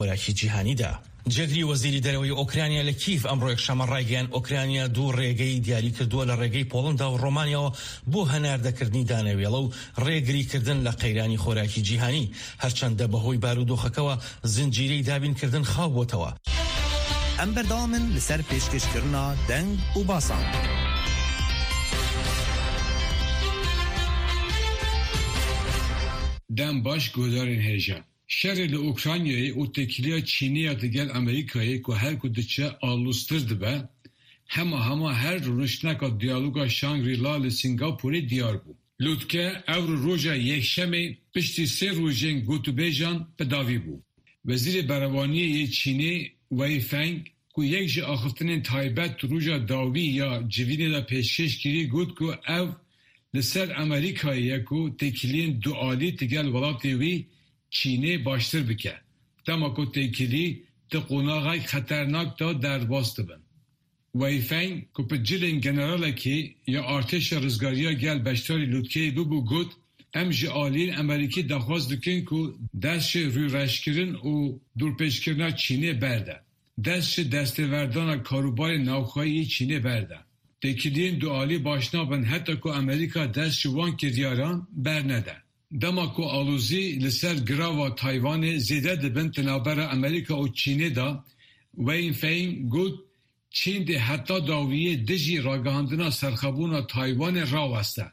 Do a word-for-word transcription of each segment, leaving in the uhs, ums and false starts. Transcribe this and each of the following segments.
خوراکی جیهانی دا. جگری وەزیری دەرەوەی ئۆکرانیا لە کیف ئەمڕۆ یەکشەمە ڕایگەیاند ئۆکرانیا دوو ڕێگەی دیاری کردووە لە ڕێگەی پۆڵندا و ڕۆمانیاوە بۆ هەناردەکردنی دانەوێڵە و ڕێگریکردن لە قەیرانی خۆراکی جیهانی، هەرچەندە بەهۆی بارودۆخەکەوە زنجیرەی دابینکردن خاو بۆتەوە. ئەم بەردەوامن لەسەر پێشکەشکردنا دەنگ و باسان. دەم باش گۆدارên هێژە. Şerê li Ukraynayê û tekiliya Çînê digel Amerîkayê ku her ku diçe alûstir dibe, hema hema her rûniştineka diyaloga Shangri-La li Singapurê diyar bû. Lûtke ew roja yekşemê piştî sê rojên gotûbêjan pedavî bû. Wezîrê Berevaniyê Çînê Wei Feng ku yek ji axiftinên taybet roja dawî ya civînê de pêşkêş kirî got ku ew li ser Amerîkayê ye ku tekiliyên dualî digel welatê wî Çînê baştir bike. Dema ku tekilî di qonaxay xeternak da derbas dibin. Wei Feng ku pi cilên generalekî ya artêşa rizgariya gel beşdarî Lûtkeyê bibû got, em ji aliyên Amerîkî daxwaz dikin ku dest ji rûreşkirin û dûrpêşkirina Çînê berde. Dest ji destêverdana karûbarên navxwayî Çînê berde. Tekiliyên dualî başnabin heta ku Amerîka dest ji wan kiryaran bernede. Dema ku alûzî li ser girava Taywanê zêde dibin tinabera Amerîka û Çînê da, Wei Feng got Çîn dê heta dawiyê dijî ragihandina serxebûna Taywanê raweste.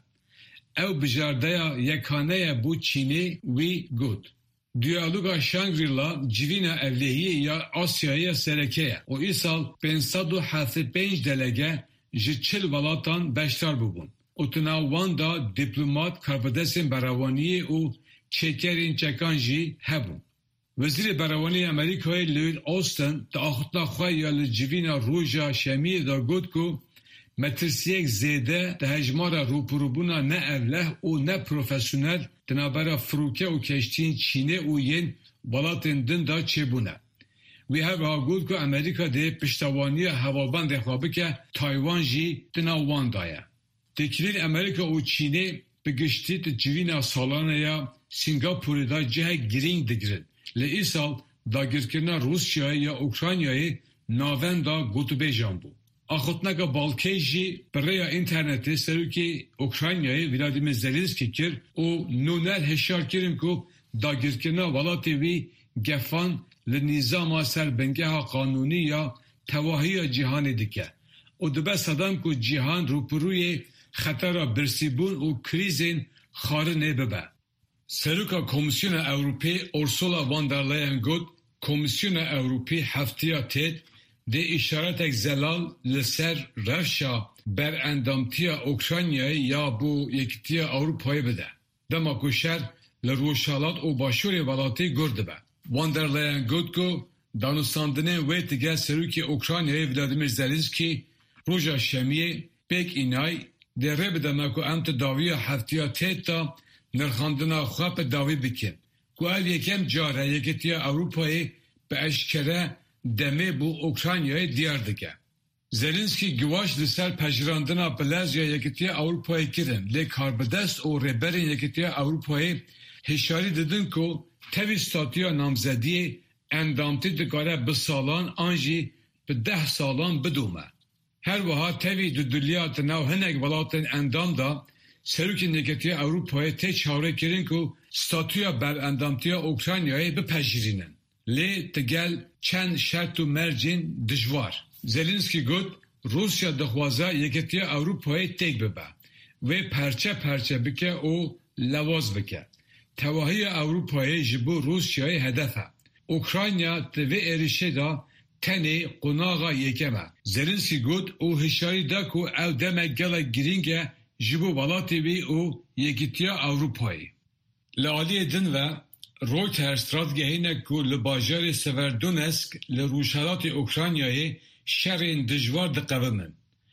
Ew bijardeya yekaneye bû Çînê wî got. Diyaloga Shangri-La civîna evlehiyê ya Asyayê serekeye û îsal pênc sed û heftê pênc delege ji çil welatan beşdar bûbûn. û di nav wan da dîplomat, karvedestên berevaniyê û çêkerên çekan jî hebûn. Wezîrê Berevaniyê Amerîkayê Lloyd Austin di axutina xwe ya li civîna roja şemiyê da got ku metirsiyek zêde di hejmara rûpirûbûna ne evleh û ne profesyonel di navbera firûke û keştiyên Çînê û yên welatên din da çêbûne. Wî hevha got ku Amerîka dê piştevaniya hevabendê xwe bike, Taywan jî di nav wan da ye. Tekilîn Amerîka û Çînê bi giştî di civîna salanaya Singapurê da cihek girîng digirin. Li îsal dagirkirina Rusyayê ya Ukraynayê navenda gotûbêjan bû. Axutineka Balkê jî bi rêya internetê serokê Ukraynayê Vladimir Zelenskî kir û nûner hişyar kirin ku dagirkirina welatê wî gefan li nîzama serbingeha qanûnî ya tewahiya cîhanê dike. û dibe sedem ku cîhan rûpirûyê xetera birsîbûn û krîzên xarinê bibe. Seroka Komisyona Ewropê Ursula von der Leyen got, Komisyona Ewropê heftiya têt dê îşaretek zelal li ser rewşa berendamtiya Ukraynayê ya bû Yekîtiya Ewropayê bide. Dema ku şer li rûşalat û başûrê welatê gur dibe. Von der Leyen got ku danûstandinên wê dige serokê Ukraynayê Vladimir Zelenskî roja şemiyê pêk înay dê rê bide me ku em ti dawiya heftiya têt da nirxandina xwe pe dawî bikin. Ku ev yekem care Yekîtiya Ewropayê bi eşkere demê bû Ukraynayê diyar dike. Zelenskî giwaş li ser pejirandina bilezya Yekîtiya Ewropayê kirin, lê karbidest û rêberên Yekîtiya Ewropayê hişyarî didin ku tevî statiya namzediyê endamtî dikare bi salan an jî bi deh salan bidûme. Her wiha tevî dudulya di nav hinek welatên endam da serokên Yekîtiya Ewropayê tê çawrêkirin ku statuya berendamtiya Ukraynayê bipejirînin. Lê digel çend şert û mercên dijwar. Zelenskî got, Rusya dixwaze Yekîtiya Ewropayê têk bibe. Wê perçe perçe bike û lewaz bike. Tewahiya Ewropayê ji bo Rusyayê hedef e. Ukrayna di vê êrişê da tenê qonaxa yekem e. Zelenskî got û hişyarî da ku ew demek gelek girîng e ji bo welatê wî û Yekîtiya Ewropayê. Li aliyê din ve Reuters radgehîne ku li bajarê Severodonetsk li rûşhelatê Ukraynayê şerên dijwar diqevimin.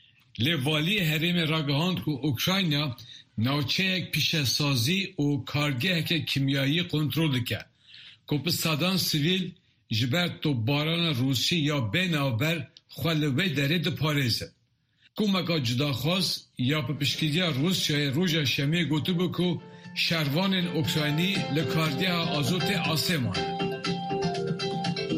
Lê valiyê herêmê ragihand ku Ukrayna navçeyek pîşesazî û kargeheke kimyayî kontrol dike. Ku bi sedan sivîl ji ber topbarana Rûsî ya bênavber xwe li wê derê diparêzin. Komeka cudaxwaz ya piştgiriya Rusyayê roja şemiyê gotibû ku şervanên Ukraynî li kargeha azotê asê mane.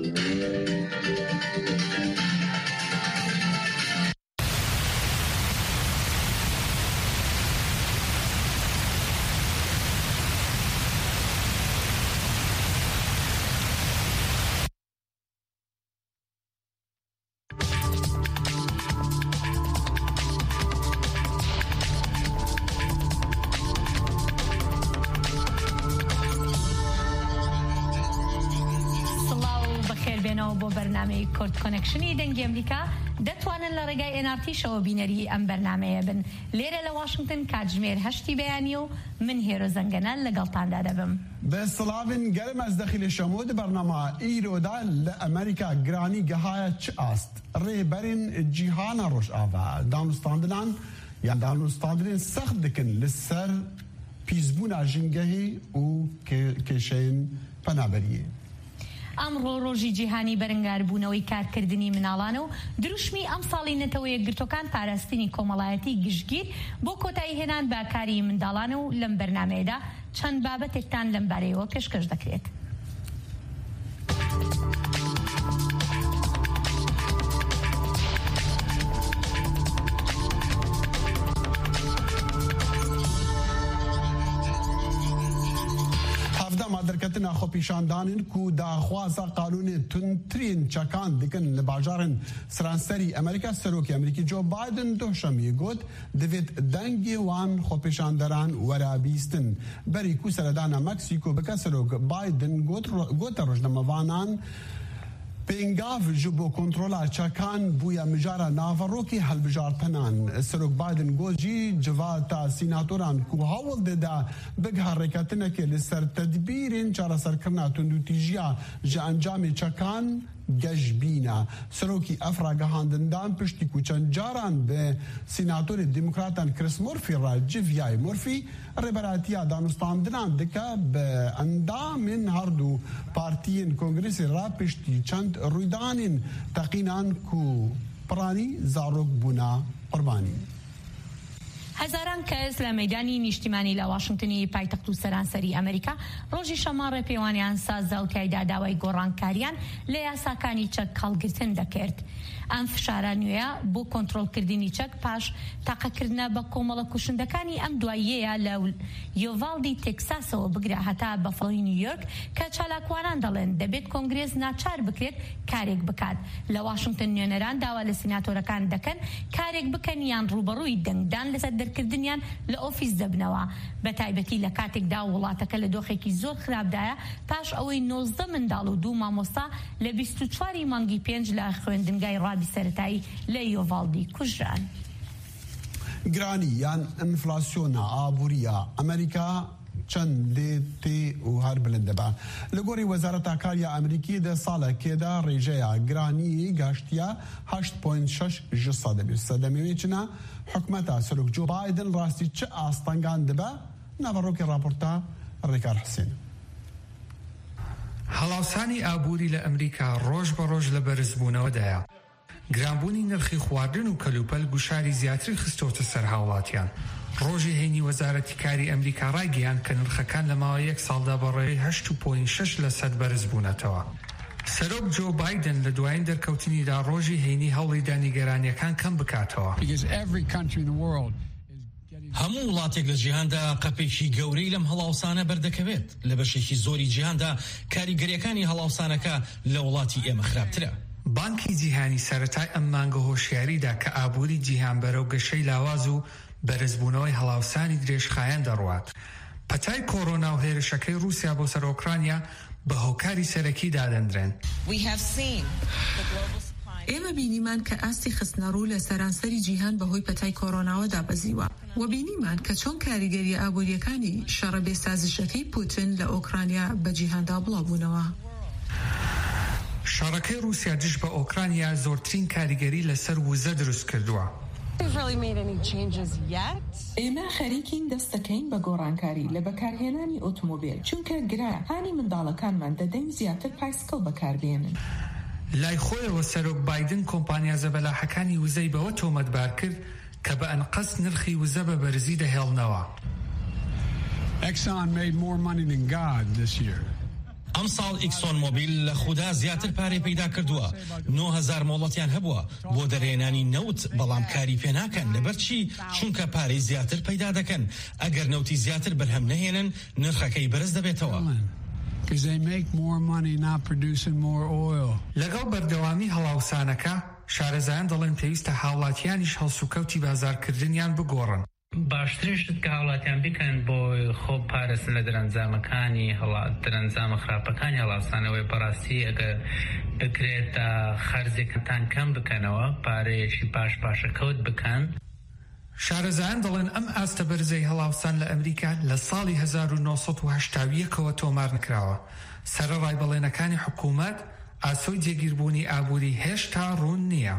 بخێربێنەوە بۆ بەرنامەی کورد کۆنێکشنی دەنگی ئەمریکا دەتوانن لە ڕێگای ئێن ئار تیشەوە بینەری ئەم بەرنامەیە بن. لێرە لە واشنگتن کاتژمێر هەشتی بەیانی و من هێرۆ زەنگەنان لەگەڵتاندا دەبم. بەسڵاوین گەرم ئەس دەخیلێ شەمۆ بەرنامە ئیرۆدا لە ئەمریکا گرانی گەهایە چ ئاست ڕێبەرین جیهانە ڕۆژئاوا دانوستاندنان یان دانوستاندنên سەخت dikin li ser pîzbûna jîngehê û kêşeyên penaberiyê. ئەمڕۆ ڕۆژی جیهانی بەرەنگاربوونەوەی کارکردنی مناڵانە و دروشمی ئەم ساڵی نەتەوە یەکگرتوەکان پاراستنی کۆمەڵایەتی گشتگیر بۆ کۆتایی هێنان بە کاری منداڵانە و لەم بەرنامەیەدا چەند بابەتێکتان لەم بارەیەوە پێشکەش دەکرێت. درکتنا خۆپیشاندانن ku daxwaza qanûnê tundtirîn çekan dikin li bajarên Sranserî Amerîka Serokê Amerîkî Joe Biden dohşemiyê got divêt dengê wan xwepêşanderan were bîstin. Berî ku seredana Meksîko bike Serok Biden gote rojnamevanan پێنگاv ji bo kontrola çekan bûye mijara naverokê helbijartinan. Serok Biden got jî civata sînatoran ku hewl dide bigha rêketinekê li ser tedbîrên çareserkirina tundûtîjiya ji encamê çekan gejbîne. Serokî ev ragihandindan piştî ku çend caran bi sînatorê demokratan Chris Murphy re civiyayê Murphy rêberatiya danûstandinan dike bi endamên her du partiyên Kongresê re piştî çend rûydanên teqînan ku piranî zarok bûna qurbanî. هەزاران کەس لە مەیدانی نیشتیمانی لە واشنگتنی پایتەخت و سەرانسەری ئەمریکا ڕۆژی شەماڕێ پێوانیان سازا و تایدا داوای گۆڕانکاریان لە یاساکانی چەک هەڵگرتن دەکرد. ئەم فشارە نوێیە بۆ کۆنتڕۆڵکردنی چەک پاش تاقەکردنە بە کۆمەڵە کوشندەکانی ئەم دواییەیە لە یۆڤالدی تێکساسەوە بگرا هەتا بەفڵی نیویۆرک کە چالاکوانان دەڵێن دەبێت کۆنگرێز ناچار بکرێت کارێک بکات. لە واشنگتن نوێنەران داوا لە سیناتۆرەکان دەکەن کارێک بکەن یان ڕوبەڕووی دەنگدان لەسەر دەرکردنیان لە ئۆفیس دەبنەوە. بە تایبەتی لە کاتێکدا وڵاتەکە لە دۆخێکی زۆر خراپدایە پاش ئەوەی نۆزدە منداڵ و دوو مامۆستا لە بیست و چواری مانگی پێنج لە خوێندنگای ڕادی سەرەتایی لە یۆڤالدی کوژران. گرانی یان ئەنفلاسیۆنا ئابووریە ئەمریکا چەند لێ تێ و هەر بلند دەبە. لە گۆڕی وەزارەتە کاریە ئەمریکی دە ساڵێکێدا ڕێژەیە گرانی گەشتیە هەشت پۆینت شەش ji سەدەبێت سەدەمەوێچنە حکومەتە سەرۆک جو بایدن ڕاستی چ ئاستەنگان دەبە ناڤەڕۆکی راپۆرتە ڕێکار حسێن. هەڵاوسانی ئابووری لە ئەمریکا ڕۆژ بە ڕۆژ لە بەرزبوونەوەدایە. گرانبوونی نرخی خواردن و کەلوپەل گوشاری زیاتری خستۆتە سەر هاوڵاتیان. ڕۆژی هێنی وەزارەتی کاری ئەمریکا ڕایگەیاند کە نرخەکان لە ماوەی یەک ساڵدا بەڕێوەی هەشت پۆینت شەش لە سەد بەرز بوونەتەوە. سەرۆک جۆ بایدن لە دوایین دەرکەوتنیدا ڕۆژی هێنی هەوڵی دانیگەرانیەکان کەم بکاتەوە. هەموو وڵاتێک لە جیهاندا قەپێکی گەورەی لەم هەڵاوسانە بەردەکەوێت. لە بەشێکی زۆری جیهاندا کاریگەریەکانی هەڵاوسانەکە لە وڵاتی ئێمە خراپترە. بانکی جیهانی سەرەتای ئەم مانگە هۆشیاریدا کە ئابووری جیهان بەرەو گەشەی لاواز و بەرزبوونەوەی هەڵاوسانی درێژخایەن دەڕوات. پەتای کۆڕۆنا و هێرشەکەی رووسیا بۆ سەر ئۆکرانیا بە هۆکاری سەرەکی دادەندرێن. ئێمە بینیمان کە ئاستی خستنەڕوو لە سەرانسەری جیهان بەهۆی پەتای کۆڕۆناوە دابەزیوە و بینیمان کە چۆن کاریگەری ئابووریەکانی شەڕە بێسازشەکەی پوتین لە ئۆکرانیا بە جیهاندا بڵاوبوونەوە. شەڕەکەی رووسیا دژ بە ئۆکرانیا زۆرترین کاریگەری لەسەر وزە دروست کردووە. ئێمە خەریکین دەستەکەین بە گۆڕانکاری لە بەکارهێنانی ئۆتۆمۆبیل چونکە گرا هانی منداڵەکانمان دەدەین زیاتر پایسکڵ بەکاربێنن. لای خۆیەوە سەرۆک بایدن کۆمپانیا زەبەلاحەکانی وزەی بەوە تۆمەتبار کرد کە بە ئەنقەس نرخی وزە بە بەرزی دەهێڵنەوە. Exxon made more money than God this year. ئەم ساڵ ئیکسۆن مۆبیل لە خوددا زیاتر پارەی پەیدا کردووە. نۆ هەزار مۆڵەتیان هەبووە بۆ دەرهێنانی نەوت بەڵام کاری پێ ناکەن لەبەرچی چونکە پارەی زیاتر پەیدا دەکەن. ئەگەر نەوتی زیاتر بەرهەم نەهێنن نرخەکەی بەرز دەبێتەوە. لەگەڵ بەردەوامی هەڵاوسانەکە شارەزایان دەڵێن پێویستە هاوڵاتیانیش هەڵسوکەوتی بازارکردنیان بگۆڕن. باشترش کە هەوڵاتیان بکەن بۆ خۆ پارێزن لە دەرەنجامەکانی هەڵات دەرەنجامە خراپەکانی هەڵاستانەوەی بەڕاستی ئەگەر بکرێت خەرجێکتان کەم بکەنەوە پارەیەکی پاش پاشەکەوت بکەن. شارەزایان دەڵێن ئەم ئاستە بەرزەی هەڵاوسان لە ئەمریکا لە ساڵی هەزار و نۆسەد و هەشتا و یەکەوە تۆمار نکراوە. سەرەڕای بەڵێنەکانی حکوومەت ئاسۆی جێگیربوونی ئابووری هێشتا ڕوون نییە.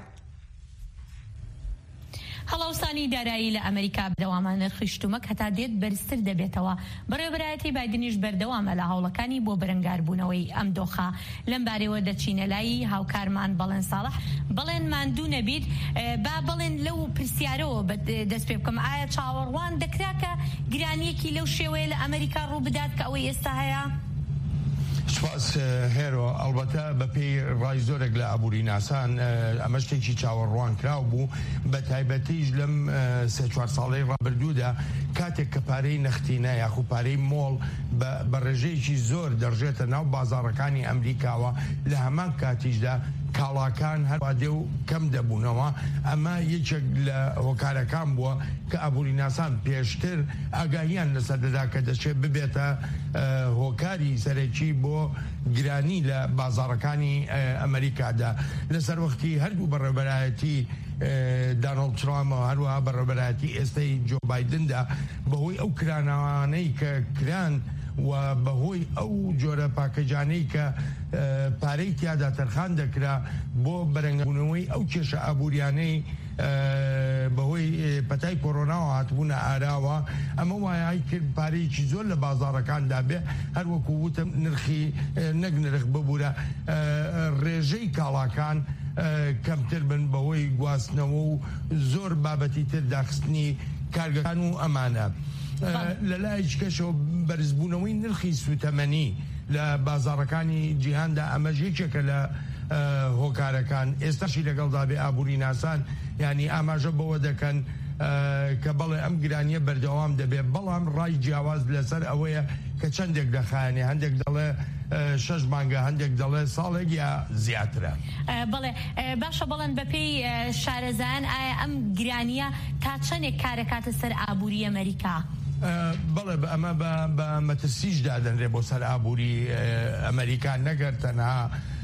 هەڵاوسانی دارایی لە ئەمریکا بەردەوامە نرخی شتومەک هەتا دێت بەرزتر دەبێتەوە. بەڕێوەبەرایەتی بایدنیش بەردەوامە لە هەوڵەکانی بۆ بەرەنگاربوونەوەی ئەم دۆخە. لەم بارەوە دەچینە لای هاوکارمان بەڵێن ساڵح. بەڵێن ماندوو نەبیت با بەڵێن لەو پرسیارەوە دەست پێ بکەم ئایا چاوەڕوان دەکرا کە گرانیەکی لەو شێوەیە لە ئەمریکا ڕوو بدات کە ئەوەی ئێستا هەیە؟ سپاس هێرۆ ئەڵبەتە بەپێی ڕای زۆرێک لە ئابووری ناسان ئەمە شتێکی چاوەڕوان کراو بوو بە تایبەتیش لەم سێ چوار ساڵەی ڕابردوودا کاتێک کە پارەی نەختینە یاخو پارەی مۆڵ بە ڕێژەیەکی زۆر دەڕژێتە ناو بازاڕەکانی ئەمریکاوە لە هەمان کاتیشدا کاڵاکان هەروە دێ و کەم دەبوونەوە. ئەمە یەکێک لە هۆکارەکان بووە کە ئابووری ناسان پێشتر ئاگاهیان لەسەر دەدا کە دەچێت ببێتە هۆکاری سەرەکی بۆ گرانی لە بازاڕەکانی ئەمریکادا. لەسەر وەختی هەردوو بەڕێوەبەرایەتی دانەڵد ترامپ و هەروەها بەڕێوەبەرایەتی ئێستای جۆ بایدندا بەهۆی ئەو کرانەوانەی کە کران و بەهۆی ئەو جۆرە پاکەجانەی کە پارەی تیادا تەرخان دەکرا بۆ بەرەنگبوونەوەی ئەو کێشە ئابووریانەی بەهۆی پەتای کۆڕۆناوە هاتبوونە ئاراوە. ئەمە وایە کرد پارەیەکی زۆر لە بازاڕەکاندا بێ هەروەکو وتم نرخی نەک نرخ ببوورە ڕێژەی کاڵاکان کەمتر بن بەهۆی گواستنەوە و زۆر بابەتی تر داخستنی کارگەکان و ئەمانە. لە لایەکی کەشەوە بەرزبوونەوەی نرخی سوتەمەنی لە بازاڕەکانی جیهاندا ئەمە یەکێکە لە هۆکارەکان. ئێستاشی لەگەڵدا بێ ئابووری ناسان ینی ئاماژە بەوە دەکەن کە بەڵێ ئەم گرانیە بەردەوام دەبێت بەڵام ڕای جیاواز لەسەر ئەوەیە کە چەندێک دەخایەنێ هەندێک دەڵێ شەش مانگە هەندێک دەڵێ ساڵێک یا زیاترە. بەڵێ باشە بەڵێن بەپێی شارەزایان ئایا ئەم گرانیە تا چەندێک کارەکاتە سەر ئابووری ئەمریکا؟ بەڵێ ئەمە بە مەترسیش دادەنرێ بۆ سەر ئابووری ئەمریکا نەگەر تەنها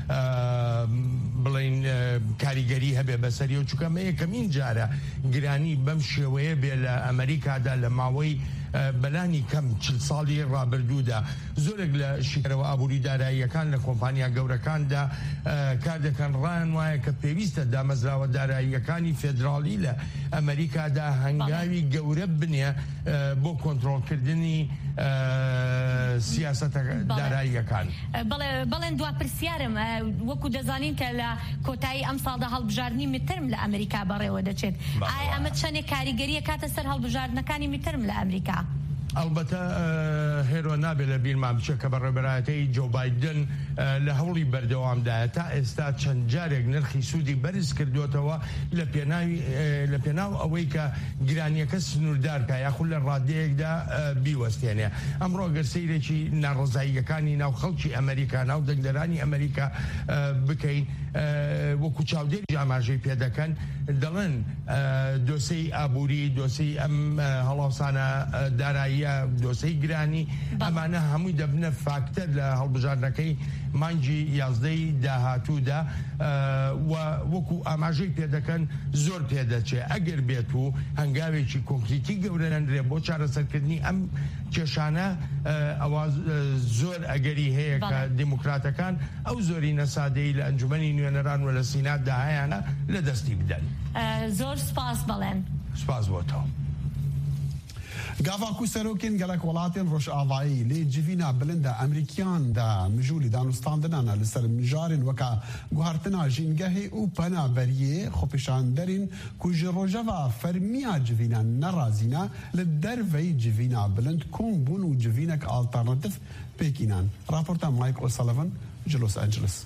بڵین کاریگەری هەبێ بەسەری و چووکەمە یەکەمین جارە گرانی بەم شێوەیە بێ لە ئەمریکادا لە ماوەی بەلانی کەم چل ساڵی ڕابردوودا. زۆرێک لە شیکەرەوە ئابووری داراییەکان لە کۆمپانیا گەورەکاندا کار دەکەن ڕایان وایە کە پێویستە دامەزراوە داراییەکانی فێدراڵی لە ئەمریکادا هەنگاوی گەورە بنێ بۆ کۆنتڕۆڵکردنی سیاسەتە داراییەکان. بەڵێن دوا پرسیارم وەکو دەزانین کە لە کۆتایی ئەم ساڵدا هەڵبژاردننی میترم لە ئەمریکا بەڕێوە دەچێت. ئایا ئەمە چەندێک کاریگەریە کاتە سەر هەڵبژاردنەکانی میترم لە ئەمریکا؟ ئەلبەتە هێرۆ نابێت لە بیرمان بچێت کە بەڕێوەبەرایەتی جۆ بایدن لە هەوڵی بەردەوامدایە تا ئێستا چەند جارێک نرخی سوودی بەرز کردوتەوە لە پێناو ئەوەی کە گرانیەکە سنووردارکە یاخود لە ڕادەیەکدا بیوەستێنێ. ئەمڕۆ گەر سەیرێکی ناڕزاییەکانی ناو خەڵکی ئەمریکا ناو دەنگدەرانی ئەمریکا بکەین وەکو چاودێری ئاماژەی پێ دەکەن دەڵێن دۆسەی ئابووری دۆسەی ئەم هەڵاوسانە داراییە دۆسەی گرانی ئەمانە هەمووی دەبنە فاکتەر لە هەڵبژاردنەکەی مانگی یازدەی داهاتوودا و وەکو ئاماژەی پێ دەکەن زۆر پێدەچێ ئەگەر بێت و هەنگاوێکی کۆنکریتی گەورە نەندرێ بۆ چارەسەرکردنی ئەم کێشانە ئەوە زۆر ئەگەری هەیە کە دیموکراتەکان ئەو زۆری نەسادەی لە ئەنجومەنی نوێنەران و لە سیناتدا هەیەە لە دەستی بدەن. زۆر سپاس بەڵێن. سپاس بۆتەوە. گاڤاکو سەرۆکێن گەلک وڵاتێن ڕۆژئاوایی لێ جڤینا بلندە ئەمریکیاندا مژولی دانوستاندنانە لەسەر مژارên weka guhartina jîngehê û penaberiyê xwepêşanderên ku ji rojeva fermiya civîna nerazîne li derveyî civîna bilind kombûn û civînek alternatîv pêkînan. Raporta Mike O'Sullivan ji Los Angeles.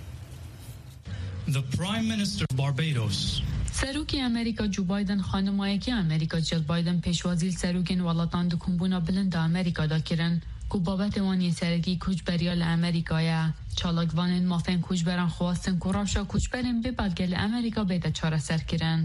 The Prime Minister of Barbados سەرۆکی ئەمریکا جو بایدن خانمایەکی ئەمریکا جل بایدن پێشوازی سەرۆکên welatان dikombûna bilind ئەمریکادا kirin ku babetê wan yê serekî koçberiya li Amerîkayê çalakvanên mafên koçberan xwastin ku rewşa koçberên bêbelge li Amerîka bêde çareserkirin.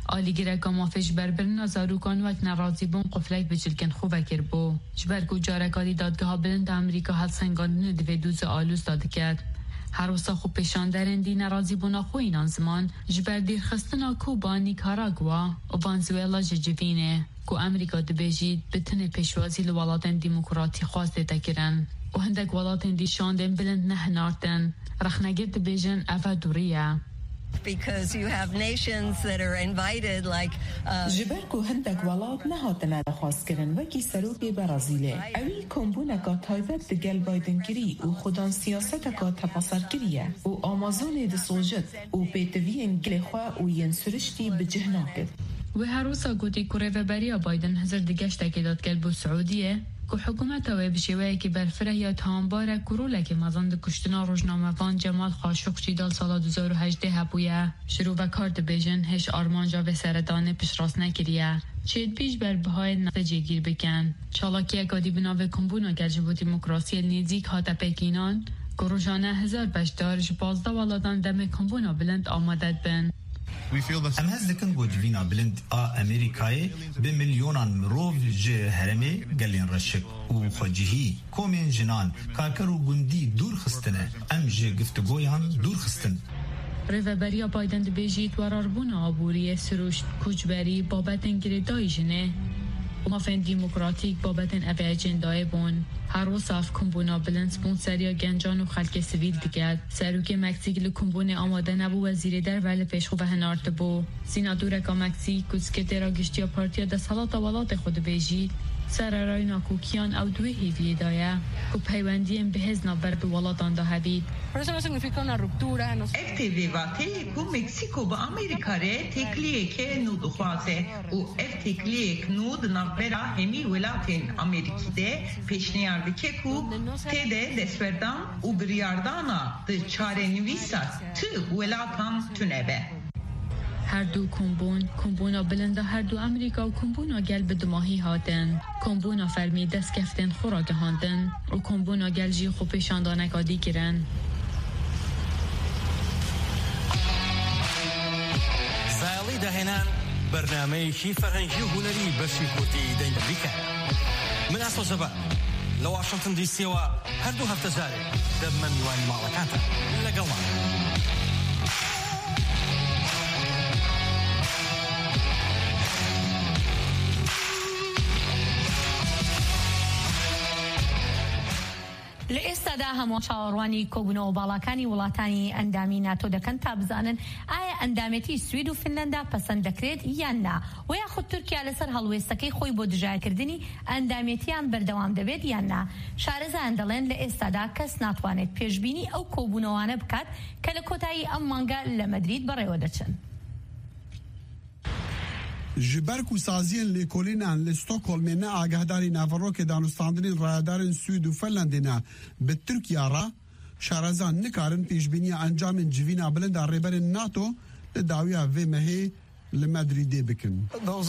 آلیگیره که مافش بربرنا زاروکان وک نرازی بون قفلک بچلکن خوبه کر بو جبرگو جارکاری دادگاه بلند امریکا هل سنگاندن دوی دوز آلوز داده کرد. هر وسا خوب پیشان درندی نرازی بونا خو اینان زمان جبر دیر خستنا کوبا نیکاراگوا و وانزویلا ججوینه که امریکا دبیجید بتنه پیشوازی لولاتن دیموکراتی خواسته تکرن و هندک ولاتن دی شاندن بلند نه نارتن رخنگیر دبیجن افا دوریه. Because you have nations that are invited like جبركو هندك ولات نهاتنا خاص كرن وكي سروبي برازيلي اوي كومبونكا تايفت دقل بايدن كري و خودان سياستكا تبصر كريه و آمازون دي سوجت و بيتوين گلخوا و ينسرشتي بجهناكد و هروسا گوتی که ریوبریا بایدن هزار دگشت اکیداد کل بو سعودیه که حکومت اوی بشیوه که برفره یا تانباره کروله که مزاند کشتنا روزنامه وان جمال خاشقچی دال سال دو هزار و هجده هبویه شروع و کارت بیجن هش آرمانجا به سردانه پیش راست نکریه چید بیش بر بهای نتیجه گیر بکن چالاکی اکادی بناوه کمبونا گلجبو دیموکراسی نیزیک هاتا پیکینان که روزانه هزار بشدارش بازده ولادان دم کمبونا بلند آمادت بن. ام هز دکن گو جوینا بلند آ امریکای به میلیونان مروف جه هرمی گلین رشک و خجیهی کومین جنان کارکر و گندی دور خستنه ام جه گفتگویان دور خستن. ریوبریا بایدن بیجید وراربون آبوری سروش کجبری بابت انگریدای جنه و مافن دیموکراتیک بابتن اوه اجندای بون هر و صاف کمبونا بلند سپونسریا گنجان و خلق سویل دیگه سروک مکسیک لکمبون آماده نبو وزیر در ولی پیشخو و هنارت بو سینادورکا مکسیک کسکت را گشتیا پارتیا ده سالات والات خود بیجید سر رای ناکوکیان او دوی هیوی دایه و پیوندیم به هزنا برد والاتان ده هبید. افتیواتی که مکسیکو با امریکا ره تکلیه که نود خواسته و اف تکلیه نود نبرا همی ولاتین امریکی ده پیشنیارد که کو تده دستوردان و بریاردانا ده چاره نویسات تو ولاتان تونبه. هر دو کمبون کمبونا بلنده هر دو امریکا و کمبونا گل به دماهی هاتن کمبونا فرمی دست کفتن خوراک هاندن و کمبونا گل جی خوبشان دانکادی کرن. سالی دهنان برنامه کی فرهنگی و هنری بشی کوتی دین امریکا من اصل زبا لو واشنطن دی سی و هر دو هفته زاره دم من وان مالکانتا لقلنا لئێستادا هەموو چاوەڕوانی کۆبوونەوە باڵاکانی وڵاتانی ئەندامی ناتۆ دەکەن تا بزانن ئایا ئەندامەتی سوید و فنلەندا پەسەند دەکرێت یان نا و یاخود تورکیا لەسەر هەڵوێستەکەی خۆی بۆ دژایەتکردنی ئەندامەتیان بەردەوام دەبێت یان نا. شارەزایان دەڵێن لە ئێستادا کەس ناتوانێت پێشبینی ئەو کۆبوونەوانە بکات کە لە کۆتایی ئەم مانگە لە مەدرید بەڕێوە دەچن. جبرکو سازیان لیکولینان لستوکولم نه آگهداری ناوروک دانستاندنی رادارن سوید و فنلندنا به ترکیه را شارزان نکارن پیشبینی انجام جوینا بلند ریبر ناتو لداویا و مهی لمدرید بکن.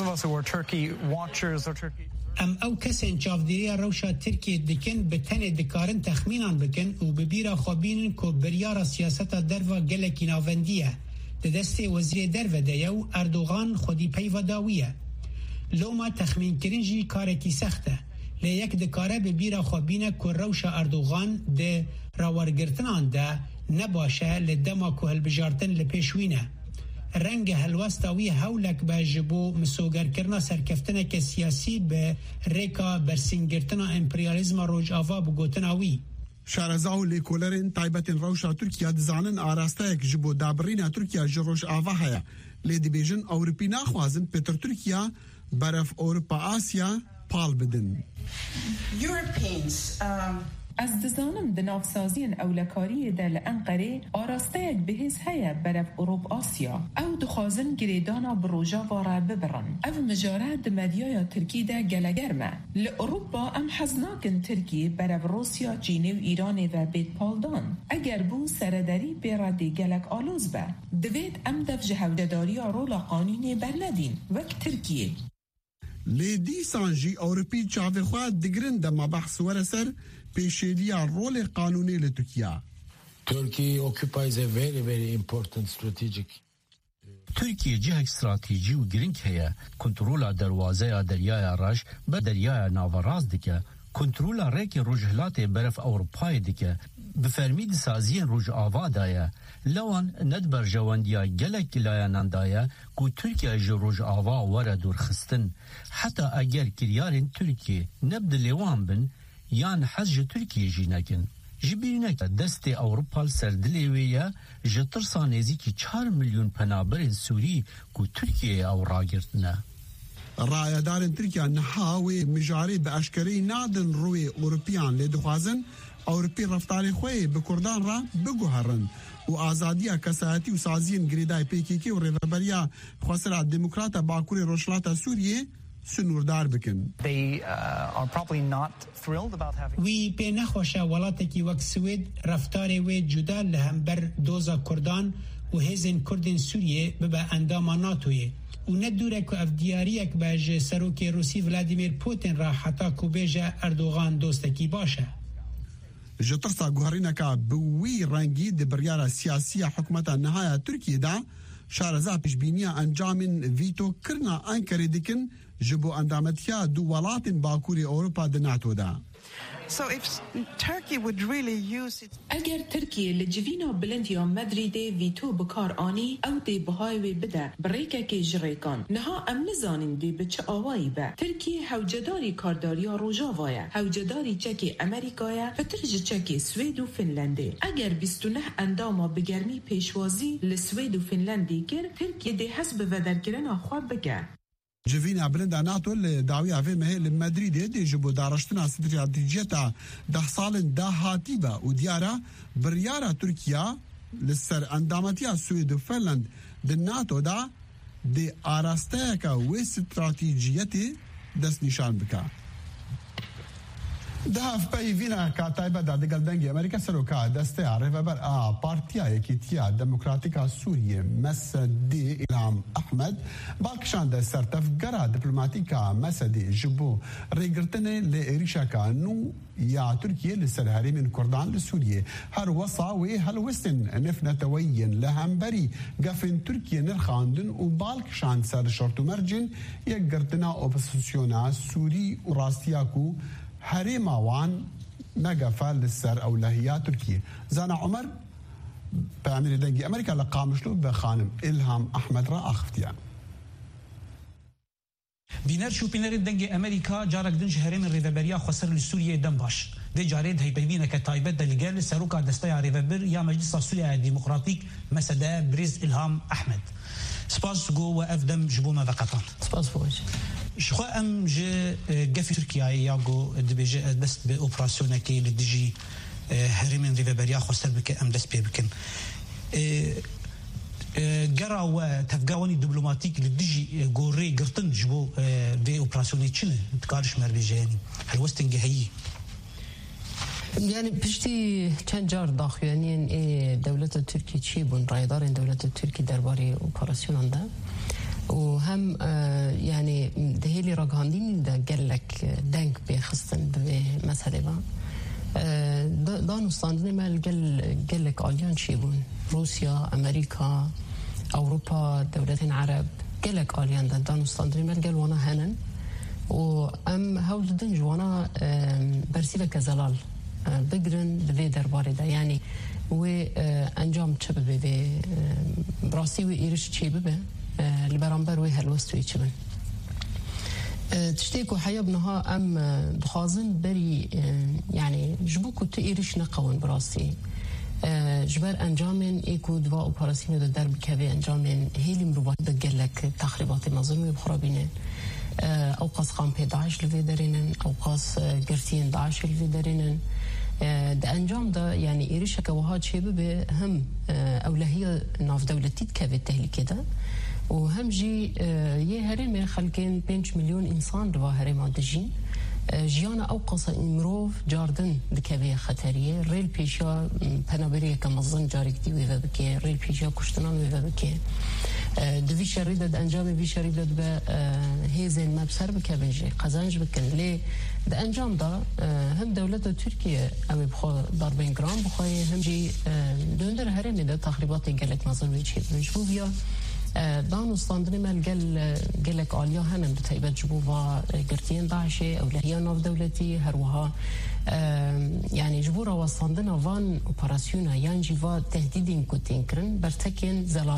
ام او کسین چافدیری روشا ترکیه دکن به تنه دکارن تخمینان بکن و ببیرا خوابینن که بریار سیاست دروا گلکی ناوندیه دست وزیر دروده و اردوغان خودی پیوداویه لوما تخمین کرنجی کارکی سخته لیک دکاره به بیرا خوابینه که روش اردوغان ده راورگرتنان ده نباشه لدما که هلبجارتن لپیشوینه رنگ هلوستاوی هولک به جبو مسوگر کرنا سرکفتنه که سیاسی به ریکا برسینگرتنا امپریالیزم روج آوا بگوتناوی شارزاو لیکولرین تایبتین روشا ترکیه دزانن آراسته یک جبو دابرین ترکیه جروش آوا هیا لیدی بیجن اوروپی ناخوازن پتر ترکیه برف اوروپا آسیا پال بدن. Europeans um... از دزانم دنافسازی اولکاری دل انقره آراسته یک بهز هیا برف اروپ آسیا او دخوازن گریدانا بروژا وارا ببرن او مجاره دمدیای ترکی ده گلگرمه لأوروپا ام حزناکن ترکی برف روسیا چینی و ایران و بیت پالدان اگر بو سرداری بیرادی گلگ آلوز به دوید ام دف جهودداری رولا قانونی برندین وک ترکیه لیدی سانجی اوروپی چاوه خواه دگرن دما بحث ورسر پیشیدیا رول قانونی لترکیه. Turkey occupies a very very important strategic ترکیه جهک استراتیجی و گرینگ هیا کنترولا دروازه دریای راش به دریای ناوراز دکه کنترولا ریک روجهلات برف اروپای دکه بفرمید سازی روج آوا دایا لوان ندبر جواندیا گلک لایانان دایا کو ترکیه جو روج آوا وره دور خستن حتی اگر کریارین ترکیه نبد لیوان بن یان حج ترکیه جی نکن جبینک دست اوروپا سردلیویه جترسا نزیکی چهار میلیون پنابر سوری کو ترکیه او راگرتنه رایدار ترکیه نهاوی مجاری به اشکری نادن روی اوروپیان لدخوازن اوروپی رفتاری خوی به کردان را بگوهرن و آزادی کساتی و سازین گریدای پیکیکی و ریوبریا خسر دموکرات باکوری روشلاتا سوریه سنوردار بکن. They uh, are probably not thrilled about having. وی به نخوشه ولاتکی وک سوید رفتاری و جدا لهمبر دوزا کردان و هزین کردن سوریه به اندام ناتویه. و ندوره که افدیاریک باج سروک روسی ولادیمیر پوتین را حتی که بیجه اردوغان دوستکی باشه. جترسا گوهرینکا بوی رنگی دبریار سیاسی حکومت نهایا ترکیه دا شارزا پیشبینی انجام ویتو کرنا انکری دکن جبو اندامتیا دو ولات باکوری اوروپا د ناتو دا. So if Turkey would really use it... اگر ترکیه لجوینا بلندیا مدریده ویتو بکار آنی او دی بهایوی بده بریکه که جریکان نها ام نزانین دی بچه آوایی به ترکیه حوجداری کارداریا روژاوایه حوجداری چکی امریکایه فترج چکی سوید و فنلنده اگر بیست و نه انداما بگرمی پیشوازی لسوید و فنلندی گر ترکیه دی حسب ودرگرن خواب بگه جوینا بلند ناتو لداوی اوی مهل مدرید دی جبو دارشتنا استراتیجیتا ده سال ده هاتیبا و دیارا بریارا ترکیه لسر اندامتیا سوید و فنلند دی ناتو دا دی آراسته که و استراتیجیتی دست نشان بکا. ده افپای وینا که تایبه دا دگل دنگی امریکا سروکا دسته عرفه بر آ پارتیا یکیتیا دموکراتیکا سوریه مسدی الهام احمد بالکشان ده سرتفگرا دیپلوماتیکا مسدی جبو ریگرتنه لئریشا که نو یا ترکیه لسر هرمین کردان لسوریه هر وصاوی هل وستن نفنتوین لهمبری قفن ترکیه نرخاندن و بالکشان سر شرطو مرجن یک گرتنا اپوزیسیونا سوری و راستیاکو هرم وان نقفال للسر أولهية تركيا زانا عمر بأمير دنجي أمريكا لقامشلو بخانم إلهام أحمد را أخفتيان بینر شوپینر دنگ امریکا جارک دنج هرم ریوبریا خسر لسوریه دم باش دی جارید هی ببینه که تایبت دلیگل سروکا دسته ریوبر یا مجلس سوریه دموکراتیک مسده بریز الهام احمد سپاس گو و افدم جبوما وقتان سپاس بوش شخو ام جه قفي تركيا ياغو دبيجي دست باوبراسيون كي لدجي هرمين ريفبريا خسر بك ام دست بكن جرا وتفقاوني دبلوماتيك لدجي غوري قرطن جبو في اوبراسيون تشن تكارش مربيجاني هل وستنج هي يعني بشتي كان جار داخل يعني دولة تركيا تشيبون رايدار دولة تركيا درباري اوبراسيون ده وهم يعني دهيلي رقاندين ده قال لك دانك بخصن بمسألة ما دانو صاندني ما قال قال لك أليان شيبون روسيا أمريكا أوروبا دولتين عرب قال لك أليان ده دانو صاندني ما قال وانا هنن وأم هول دنج وانا برسيلة كزلال بقرن بذي درباري ده يعني وأنجام تشبه بذي براسي وإيرش تشبه البرامبر ويه الوستوي تشبن تشتيكو حيا بنها أم دخازن بري يعني جبوكو تئيرش نقوان براسي جبر أنجامن إيكو دوا أوبراسيون دا درب كافي أنجامن هيلي مروبات دقلك تخريبات مظلمة بخرابينن أوقاس قامبي داعش لفي دارينن أوقاس قرتين داعش لفي دارينن ده أنجام ده يعني إيرش كوهاد شبه هم أولهية ناف دولتي تكافي التهلكة ده وهم جي يهرم خلقين بينش مليون إنسان روا هرم دجين جيانا أوقص إمروف جاردن دكابية خطرية ريل بيشا بنابرية كمظن جارك دي ويفا بكي ريل بيشا كشتنان ويفا بكي دوی شریدت انجام وی شریدت به هیزن مبسر بکبنجی قزنج بکن لی ده انجام دا هم دولت ترکیه امی بخوا ضربین گرام بخواه هم جی دوندر هرمی ده تخریبات گلک مظلوی چید مجبوب یا دانستاندنی مال گل گلک آلیا هنم بتایبت جبو و گرتین داعشه او لحیا ناف دولتی هروها يعني جبورا وصندنا وان اوبراسيونا يعني جوا تهديدين كوتين كرن برتكين زلال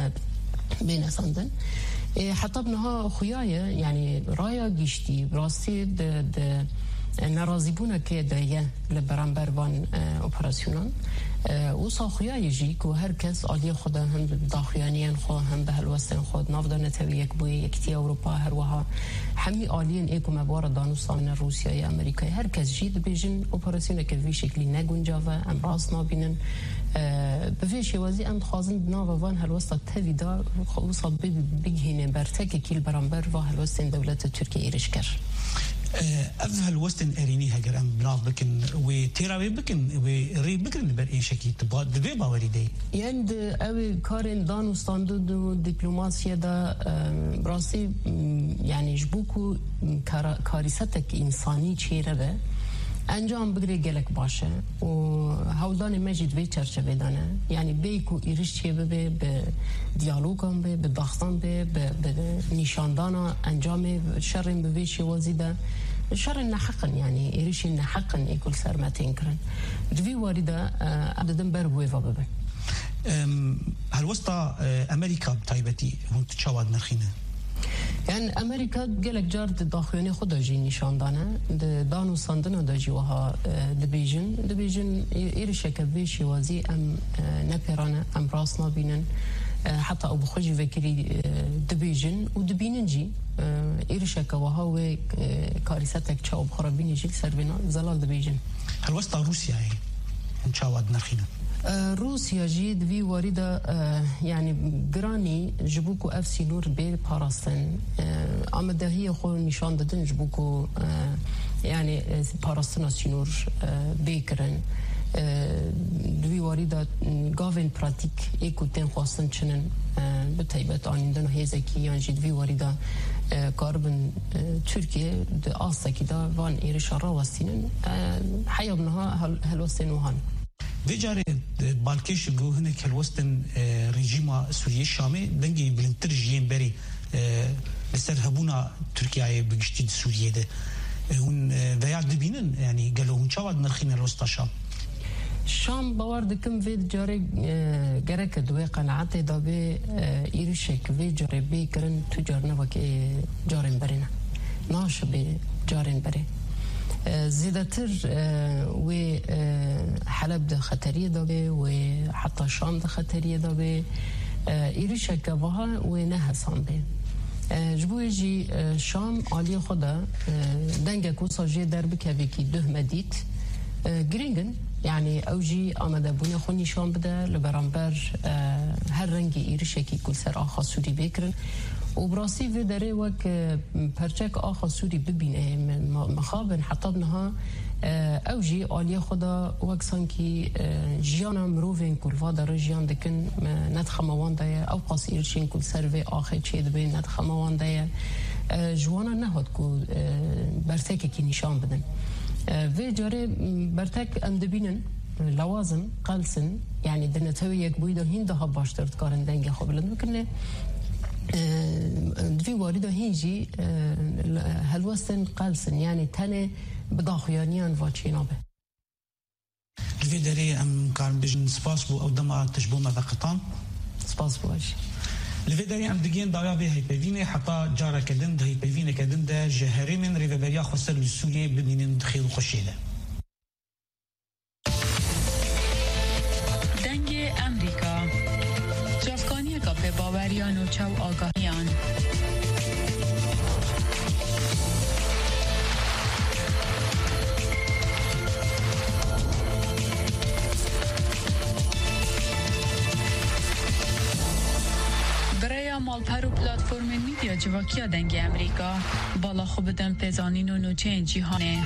بين صندن حتى بنها خيايا يعني رايا جيشتي براستي د د نرازيبونا كدايا لبرامبر وان اوبراسيونا وصا خيايا جيك وهركز عليه خدا هم داخليانيان خو هم بهالوسن خود نافدا نتويك بو يكتي اوروبا هروها حمي آلين ايكو مبارا دانوستان من روسيا يا امريكا هركز جيد بيجن اوبراسيونا كفي شكلي نگونجاوا ام راس نابينن بفي شوازي ام خازن بناوا وان هالوسط تفيدا وصا بيجهين برتك كيل برامبر و هالوسن دولة تركيا ايرشكر أفهل وستن أريني هجر أم بناف بكن وتيراوي بكن وري بكن بر إيه شكل تبغى دبي باوري دي يعني أوي كارين دانو ستاندو دبلوماسيا دا براسي يعني جبوكو كاريستك إنساني چيره به انجام بگیره گلک باشه و هولدان مجید وی چرچه دانه یعنی بیکو ایرش چیه به به دیالوگم به به داستان به به نشاندانا انجام شرم به ویشی وزیده شر نحقا يعني إيريش نحقا يقول سر ما تنكرن دوي واردة عددن بربوي فبابه هل وسط أمريكا بتايبتي هون تشاود نرخينه يعني أمريكا قالك جارد الداخلية خدا جي نشان دانا دانو صندنا دا جواها دبيجن دبيجن إيرشك بيشي وازي أم نبيرانا أم راسنا بينن حتى أبو خجي فكري دبيجن ودبينن جي إيرشك وهاوي كارثتك تشاوب خرابين يجيك سربنا زلال دبيجن هل وسط روسيا هي نشاود نرخينا روسيا جيد في واردة يعني جراني جبوكو اف سي نور بي باراستن اما ده هي خو نشان دادن جبوكو يعني باراستنا سينور بيكرن دوی واردة گاوین پراتیک ایکو تن خواستن چنن بتایبت آنیندن هیزکی یان جید وی واردة کاربن ترکیه ده آستاکی دا وان ایرش راوستینن حیابنها هلوستن وهان وجاره بالکش گوهنه که الوستن رژیم سوریه شامی دنگی بلندتر جیم بری لسر هبونا ترکیه بگشتی سوریه ده هون ویاد دبینن یعنی گلو هون چاود نرخین الوستا شام شام باور دکم وید جاره گرک دوی قناعت دا به ایرشک وید جاره بی کرن تو جارنه وکی جارن برینه ناش بی جارن برینه زيادتر و حلب ده خطرية دابه وحتى شام ده خطرية دابه إيريشا كواها ونهسان به جبوه جي شام عالي خدا دنگه كوسا جي درب كويكي ده مديد گرينگن يعني اوجي آمده بونه خوني شام بده لبرانبر هر رنگي إيريشا كي كل سر آخا سوري بكرن و براسي في داره وك پرچک آخا سوري ببینه مخابن حتی بنها اوجي آلية خدا وك سانكي جيانا مروفين كل فادر جيان دكن ندخموان دايا او قصيرشين كل سروي آخي چيد بين ندخموان دايا جوانا نهاد كو برتك كي نشان بدن في جاره برتك ام دبينن لوازم قلسن يعني دنتويك بويدو هندها باشترت كارن دنگه خبلن بكنه دوی وارده هیجی هلوستن قلسن يعني تنه بداخيانيان واتشينا به الفي داري ام كان بيجن سباس بو او دما تشبو مذاقتان سباس بو اجي الفي داري ام دقين دايا بي هاي بيفيني حتى جارة كدن ده هاي بيفيني كدن ده جهري من ريفابريا خسر لسوريا ببنين دخيل وخشيده دنگ امریکا جافکانی که به باوریان و چو آگاهیان برای مالپر و پلاتفورم میدیا جواکیا دنگ امریکا بالا خوب دم پزانین و نوچه جیهانه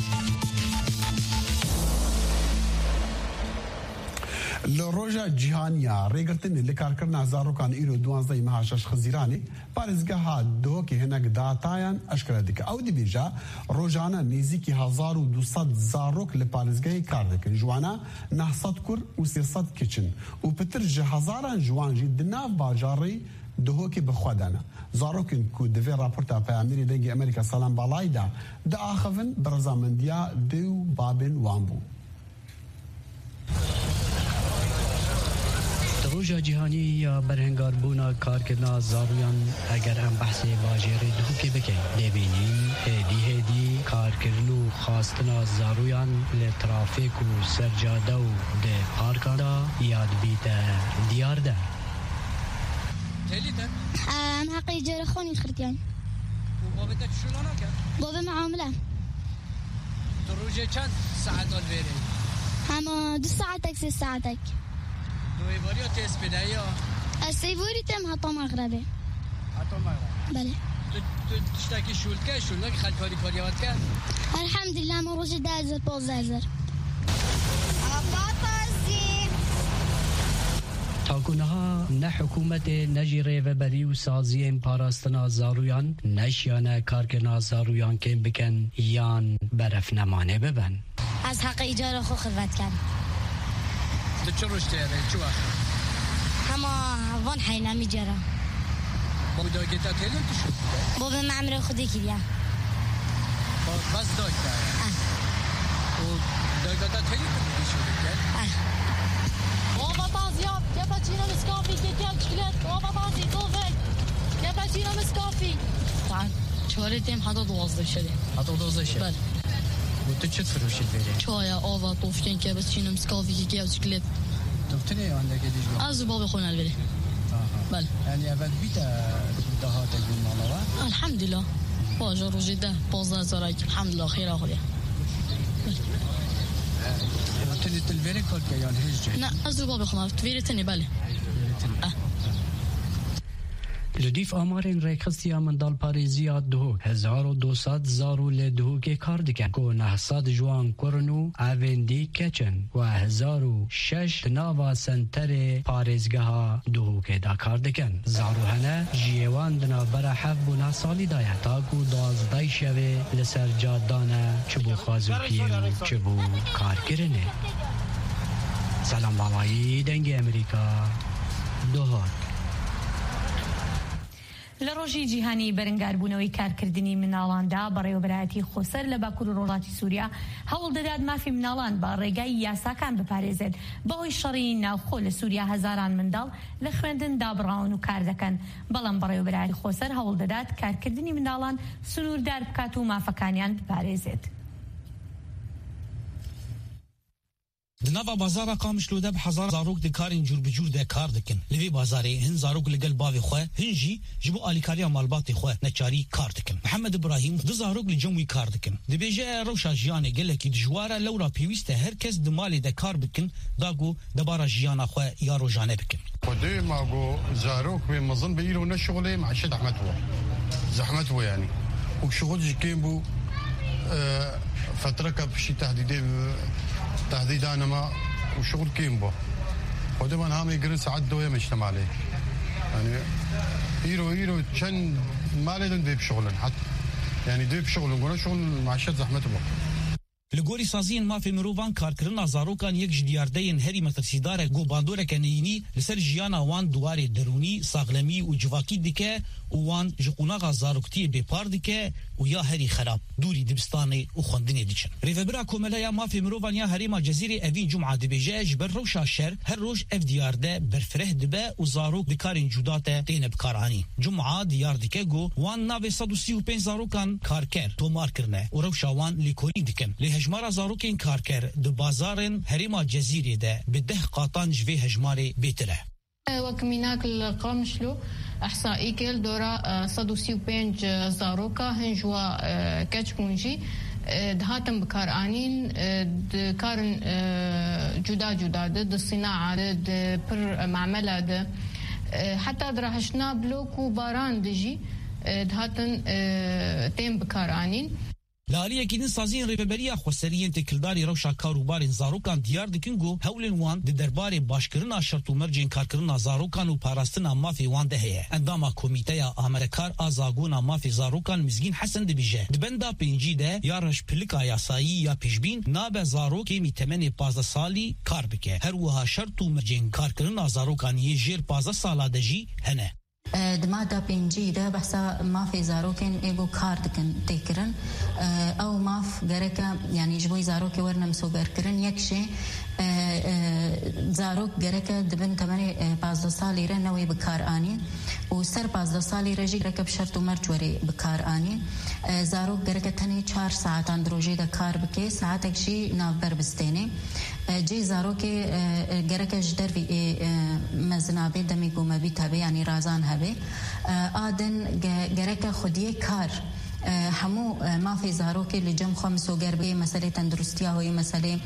لروجا جهانيا ريغرتن اللي كاركرنا زارو كان إيرو دوانزي مهاشش خزيراني بارزگاه دو که هنگ داتايان اشکره دکه او دی بیجا روجانا نیزی که هزار و دوصد زاروک لپارزگاه کار دکن جوانا نهصد کر و سیصد کچن و پتر جه هزاران جوان جی دناف باجاری دهوکی بخوادانه زاروکن کو دوی راپورتا پیامری دنگی امریکا سلام بالایدا دا آخوون برزامندیا دیو بابن وامبو روژا جهانی یا برهنگار بونا کارکردن زارویان اگر هم بحث واژه‌ای دهوکی بکن دبینی هدی هدی کارکردن و خواستن زارویان لترافیک و سرجاده و ده پارکان دا یاد بیت دیار ده تلیده؟ ام حقی جر خونی خردیان و بابتك شو لونك؟ بابا معاملة روژه چند ساعت آل بیری؟ هم دو ساعتك سه ساعتك دوی باریا تست بده یا؟ السيفوري تم حتى مغربي حتى مغربي بله تو تشتاكي شول كه شول لك خل كاري كاريات كه الحمد لله مروج دازر باز دازر تاکنها نه حکومت نجیره و بری و سازی پاراستنا زارویان نشیانه کارکردن زارویان که بکن یان برف نمانه ببن از حق ایجار خو خدمت کن تو چه رشته یاره؟ چه وقت؟ هما وان حینا می جرا بابا داگه تا تیلون تو شد؟ بابا معمره خودی کریا بس داگ داره؟ اه و داگه تا تیلون تو شد کرد؟ اه بابا تازیاب کپاچینو مسکافی که کل چکلت بابا تازی توفک کپاچینو مسکافی تعال چهاره تیم حتی دوازده شده حتی دوازده شده؟ بله و تو چه فروشید بری؟ چایا آوا توفکن که بس چینو مسکافی که کل چکلت تو نه آنده که دیش گفت؟ از بابا خونه البری بله یعنی اول بیت دهات گون مالا الحمدلله باجا روزی ده پازده هزارک الحمدلله خیر آخوری تنی تلویری کار که یان هیچ جایی؟ نه از رو بابا خونه تویری تنی بله لدیف آمارین ریخستی آمندال پاریزی دهو هزار و دوصد زارو لدهو که کار دکن که نهصد جوان کرنو اویندی کچن و هزار و شش تناوا سنتر پاریزگاه دهو که دا کار دکن زارو هنه جیوان دنا برا حف بونا سالی دایا تاکو دازدای شوه لسر جادانه چبو خازوکی و چبو کار کرنه سلام بالایی دنگ امریکا دوهات لروجی جیهانی برنگاربوونەوەی کارکردنی مناڵاندا بەڕێوەبەرایەتی خۆسەر لە باکوور و ڕۆژاتی سووریا هەوڵ دەدات مافی مناڵان بە ڕێگای یاساکان بپارێزێت بەهۆی شەڕی ناوخۆ لە سووریا هەزاران منداڵ لە خوێندن دابڕاون و کار دەکەن بەڵام بەڕێوەبەرایەتی خۆسەر هەوڵ دەدات کارکردنی مناڵان سنووردار بکات و مافەکانیان بپارێزێت. دناوا بازارا قامشلوده بحزار زاروک دکارین جور بجور ده کار دکن لوی بازاری هن زاروک لگل باوی خواه هنجی جبو آلیکاریا مالبات خواه نچاری کار دکن محمد ابراهیم دو زاروک لجموی کار دکن دبیجه روشا جیانه گلکی دجواره لورا پیوسته هر کس دمالی ده کار بکن داگو دبارا جیانا خواه یا روجانه بکن خده ماغو زاروک بمظن بيرو نشغله معشد احمد زحمت هو يعني وشغل جكين بو اه فتره كبشي تهديدي تهديد أنا ما وشغل كيمبو خده من هم يقرن ساعات دوية مجتمع عليه يعني هيرو هيرو كان ما لدن ديب شغلن حتى يعني ديب شغلن قلنا شغل معشد زحمته بو لگوری سازین مافی مروان کارکردن زاروکان یک جدیاردین هری مترسیدار گوباندور کنینی لسر جیانا وان دوار درونی ساغلمی و جواکی دیکه وان جقونا زاروکتی بپار دیکه و یا هری خراب دوری دبستانی و خوندنی دیچن ریفبرا کوملا یا مافی مروان یا هری ما جزیره اوین جمعه دبیجه جبر روشا شر هر روش اف دیارده برفره دبه و زاروک دکارین جودات تین بکارانی جمعه دیار دیکه گو وان ناوی صد و سی و پنج زاروکان کارکر تومار کرنه و روشا وان لیکوری دیکن هجمار زاروکین کارکر دو بازارن هریما جزیره ده به ده قاطان جوی هجماری بیتره وكميناك القامشلو احصائي كل دورا صد وسي وبنج زاروكا هنجوا كاتشكونجي دهاتم بكارانين دكارن جدا جدا د الصناعه د بر معمله د حتى درهشنا بلوك وباران دجي دهاتن تيم بكارانين لالیه کدین سازین ریبریا خوسریین تکلداری روشا کاروبارین زاروکان دیار دکنگو هولن وان د دربار باشکرنا شرط و مرجین کارکرنا زاروکان و پاراستنا مافی وان دهه انداما کمیته امریکار ازاگونا مافی زاروکان مزگین حسن دبیجه دبندا پنجی ده یارش پلیکا یاسایی یا پیشبین ناب زاروکی میتمن پازده سالی کار بکه هر وها شرط و مرجین کارکرنا زاروکان یه جیر پازده سالا دجی هنه دمادا پنجی ده بحثا ما في زاروكن ايجو كاردكن تيكرن او ماف غركا يعني جبوي زاروكي ورنا مسوغر كرن يكشي زاروك غركا دبن تمني پازده سالی ره نوی بکار آنی و سر پازده سالی رجی غرکا بشرط و مرجوری بکار آنی زاروك غركا تنی چار ساعتان دروجی ده کار بکی ساعتك شي ناف بر بستینی جي زاروكي غركا جدر في مزنابي دمي قوما بيتابي يعني رازان هبي آدن غركا خوديه كار همو ما في زاروكي اللي جم خمس وغير بي مسألة تندرستيا هوي مسألة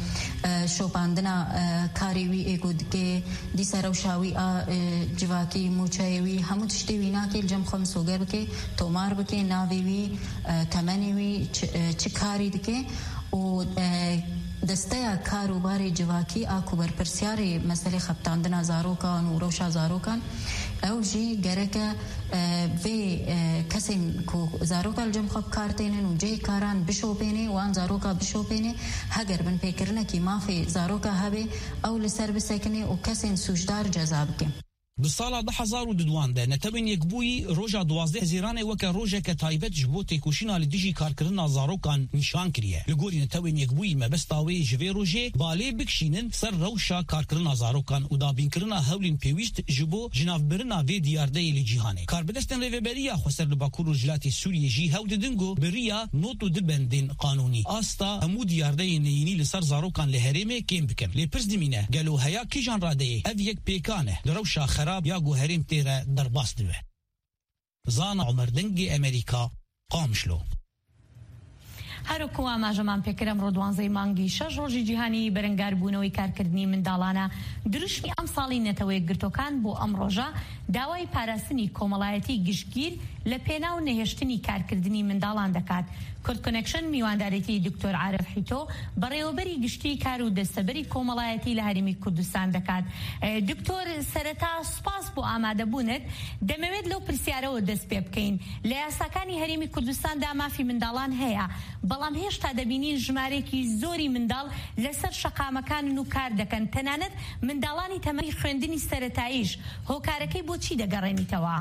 شوباندنا كاريوي ايقود كي دي سروشاوي جواكي موچايوي همو تشتيوي ناكي الجم خمس وغير بكي تومار بكي ناويوي تمنيوي چكاري دكي و دستیا کاروباری جواکی آکو بر پرسیاری مسئله خبتاندنا زاروکان و روشا زاروکان او جی گرکه وی کسین کو زاروکا الجم خب کارتینن و جی کاران بشوپینه وان زاروکا بشوپینه هگر بن پیکرنه کی مافی زاروکا هبه او لسر بسکنه و کسین سوجدار جذاب که بسالا ده هزار و دوان ده نتبین یک بوی روژا دوازده زیرانه وکه روژه که تایبت جبو تکوشینا لدیجی کارکرنا زاروکان نشان کریه لگوری نتبین یک بوی مبستاوی جوی روژه باله بکشینن سر روشا کارکرنا زاروکان و دابین کرنا هولین پیویشت جبو جناف برنا وی دیارده لی جیهانه کاربدستن ریوبریا خوستر لباکور و جلات سوریه جی هود دنگو بریا نوتو دبندین قانونی آستا همو دیارده نینی لسر زاروکان لهرمه کم بکن لپرس دمینه گلو هیا کی جان راده اف یک پیکانه لروشا خراب یا گوهریم تیره در باست دوه زان عمر دنگی امریکا قامشلو هەروکو ئاماژەمان پێکرم ڕۆدوانزەی مانگی شەش ڕۆژی جیهانی بەرەنگاربوونەوەی کارکردنی منداڵانە دروشمی ئەم ساڵی نەتەوەی گرتوەکان بۆ ئەم ڕۆژە داوای پاراستنی کۆمەڵایەتی گشتگیر لە پێناو نەهێشتنی کارکردنی منداڵان دەکات. کورد کۆنێکشن میواندارێتی دکتۆر عارف حیتۆ بەڕێوەبەری گشتی کار و دەستەبەری کۆمەڵایەتی لە هەرێمی کوردستان دەکات. دکتۆر سەرەتا سوپاس بۆ ئامادەبوونت دەمەوێت لەو پرسیارەوە دەست پێ بکەین لە یاساکانی هەرێمی کوردستاندا مافی منداڵان هەیە بەڵام هێشتا دەبینین ژمارێکی زۆری منداڵ لەسەر شەقامەکان و کار دەکەن تەنانەت منداڵانی تەمەنی خوێندنی سەرەتاییش هۆکارەکەی بۆچی دەگەڕێنیتەوە؟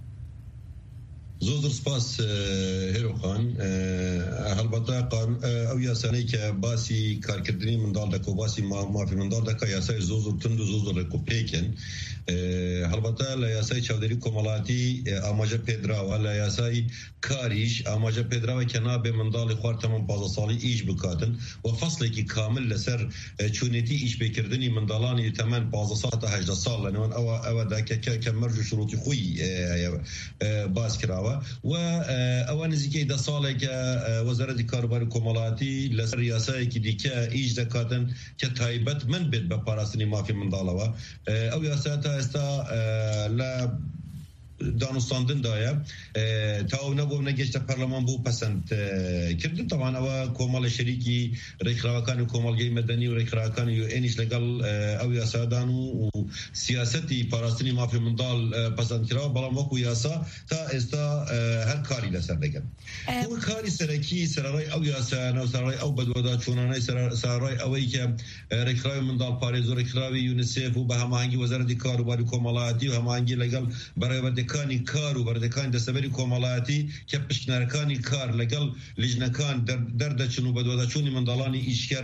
زۆر سپاس هێرۆخان هەڵبەتە ئەو یاسانەی کە باسی کارکردنی منداڵ دەکە و باسی مافی منداڵ دەکە یاسای زۆر زۆر تند و زۆر زۆر ڕێکوپێکن هەڵبەتە لە یاسای چاودێری کۆمەڵاتی ئاماژە پێدراوە لە یاسای کاریش ئاماژە پێدراوە کە نابێ منداڵی خوار تەمەن پازدە ساڵی ئیش بکاتن و فەسڵێکی کامل لەسەر چوونێتی ئیش پێکردنی منداڵانی تەمەن پازدە ساڵ تا هەژدە ساڵ لەنێوان ئەوە ئەوەدا کە مەرج و شروعی خۆی باس کراوە و ئەوە نزیکەی دە ساڵێکە وەزارەتی کاروباری کۆمەڵاتی لەسەر یاسایەکی دیکە ئیش دەکاتن کە تایبەتمەند بێت بە پاراستنی مافی منداڵەوە ئەو یاسا تا ئێستا لە دانوستاندندایە تاو نەبوو نەگەشتە پەرلەمان بوو پەسەند کردن تەوان ئەوە کۆمەڵە شەریکی ڕێکخراوەکان و کۆمەڵگەی مەدەنی و ڕێکخراوەکانی یو ئێنیش لەگەڵ ئەو یاسادان و سیاسەتی پاراستنی مافی منداڵ پەسەندکراوە بەڵام وەکو یاسا تا ئێستا هەر کاری لەسەر دەکەن کاری سەرەکی سەرڕای ئەو یاسایانە و سەرڕای ئەو بەدوەدا چۆنانەی سەرڕای ئەوەی کە ڕێکخراوی منداڵ پارێز و ڕێکخراوی یونیسێف و بە هەماهەنگی وەزارەتی کاروباری کۆمەڵایەتی و هەماهەنگی لەگەڵ بەڕێوەبەردەکانی کار و بەردەکانی دەستەبەری کۆمەڵایەتی کە پشکنەرەکانی کار لەگەڵ لیژنەکان دەردەچن و بەدوەداچوونی منداڵانی ئیشکار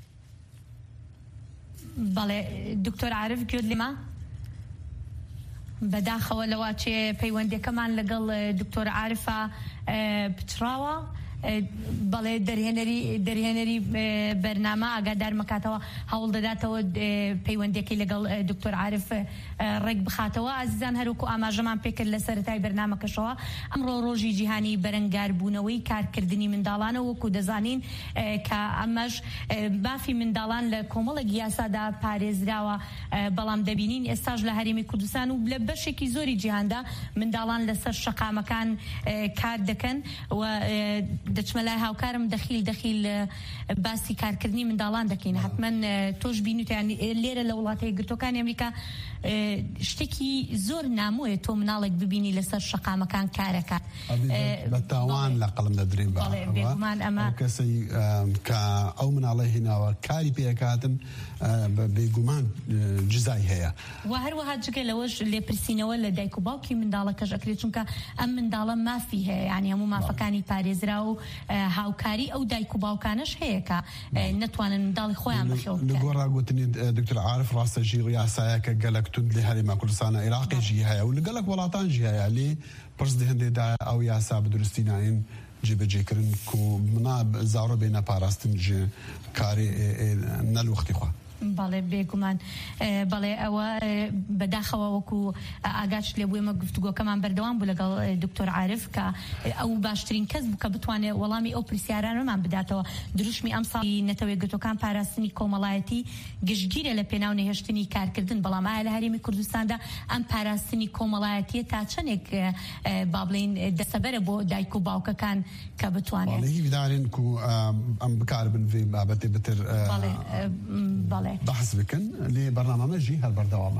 بەڵێ دکتۆر عارف گوێت لێمە بەداخەوە لەواچێ پەیوەندەکەمان لەگەڵ دکتۆر عارفە پچراوە بەڵێ دەرهێنەری دەرهێنەری بەرنامە ئاگادار مەکاتەوە هەوڵ دەداتەوە پەیوەندێکی لەگەڵ دکتۆر عارف ڕێک بخاتەوە. ئازیزان هەروکو ئاماژەمان پێکرد لە سەرەتای بەرنامەکەشەوە ئەمڕۆ ڕۆژی جیهانی بەرەنگاربوونەوەی کارکردنی منداڵانە وەکو دەزانین کە ئەمەش بافی منداڵان لە کۆمەڵێک یاسادا پارێزراوە بەڵام دەبینین ئێستاش لە هەرێمی کوردستان و لە بەشێکی زۆری جیهاندا منداڵان لەسەر شەقامەکان کار دەکەن و دەچمە لای هاوکارم دەخیل دەخیل باسی کارکردنی منداڵان دەکەین حتمما تۆش بینیتیان لێرە لە وڵاتە یەکگرتووەکانی ئەمریکا شتێکی زۆر نامۆیە تۆ مناڵێک ببینی لەسەر شەقامەکان کارەکات بە تاوان لە قەڵم دەدرێن بێگومان ئەمە کەسەی کە ئەو مناڵی هێناوە کاری پێکاتن بێگومان جزای هەیە و هەروەها جگە لەوەش لێپرسینەوە لە دایک و باوکی منداڵەکەش ئەکرێت چونکە ئەم منداڵە مافی هەیە یعنی هەموو مافەکانی پارێزرا و هاوکاری ئەو دایک و باوکانش هەیە کە نەتوانن منداڵی خۆیان بەخێوە بکەن. لەگۆڕ ڕاگوتنی دکتۆر عارف ڕاستەژی یاسایەکە گەلک تند لە هەرێما کوردستانە عێراقیژی هەیە و لە گەلک وڵاتانژی هەیە لێ پرس دەهێندێدا ئەو یاسا بەدروستی ناین جێبەجێکردن و منا زاڕۆ بێنە پاراستن کاری نەلوەختی خوا. بەڵێ بێگومان بەڵێ ئەوە بەداخەوە وەکو ئاگاش لێ بووێمە گفتوگۆکەمان بەردەوام بوو لەگەڵ دکتۆر عارف کە ئەو باشترین کەس بوو کە بتوانێت وەڵامی ئەو پرسیارانەمان بداتەوە. دروشمی ئەم ساڵی نەتەوە یەکگرتووەکان پاراستنی کۆمەڵایەتی گشتگیرە لە پێناو نەهێشتنی کارکردن بەڵام ئایا لە هەرێمی کوردستاندا ئەم پاراستنی کۆمەڵایەتیە تا چەندێک با بڵێن دەسەبەرە بۆ دایک و باوکەکان کە بتوانێت بدارین کو ئەم بکاربن في بابەتێ بتر بەڵێ بحث بکن لێ بەرنامەژی هەر بەردەوامە.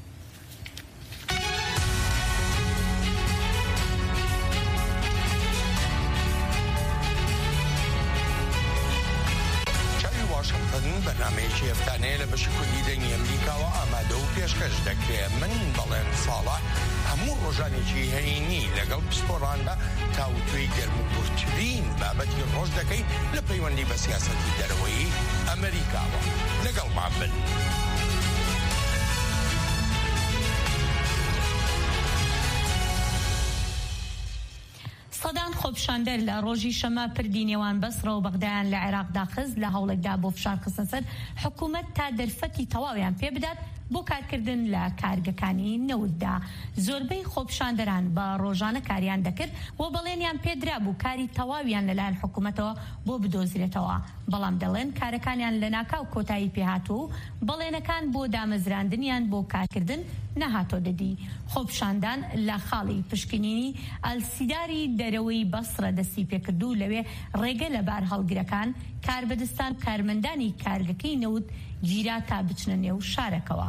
چاوی واشنگتن بەرنامەیەکی هەفتانەیە لە بەشی کوردی دەنگی ئەمریکاوە ئامادە و پێشکەش دەکرێت. من بەڵێن ساڵح هەموو ڕۆژانێکی هەینی لەگەڵ پسپۆڕاندا تاوتوێی گەرموگورترین بابەتی ڕۆژ دەکەی لە پەیوەندی بە سیاسەتی دەرەوەی ئەمریکاوە. لەگەڵمان بن. سەدان خۆپشاندەر لە ڕۆژی شەمە پردی نێوان بەسرە و بەغدایان لە عێراقدا خست لە هەوڵێکدا بۆ فشار خستە سەر حکوومەت تا دەرفەتی تەواویان پێ بدات بۆ کارکردن لە کارگەکانی نەوتدا. زۆربەی خۆپشاندەران بە ڕۆژانە کاریان دەکرد و بەڵێنیان پێدرا بوو کاری تەواویان لەلایەن حکوومەتەوە بۆ بدۆزرێتەوە بەڵام دەڵێن کارەکانیان لە ناکاو کۆتایی پێهاتوو و بەڵێنەکان بۆ دامەزراندنیان بۆ کارکردن نەهاتۆ دەدی. خۆپشاندان لە خاڵی پشکنینی ئەلسیداری دەرەوەی بەسرە دەستی پێکردو لەوێ ڕێگە لەبار هەڵگرەکان کاربەدەستان کارمەندانی کارگەکەی نەوت گیرا تا بچنە نێو شارەکەوە.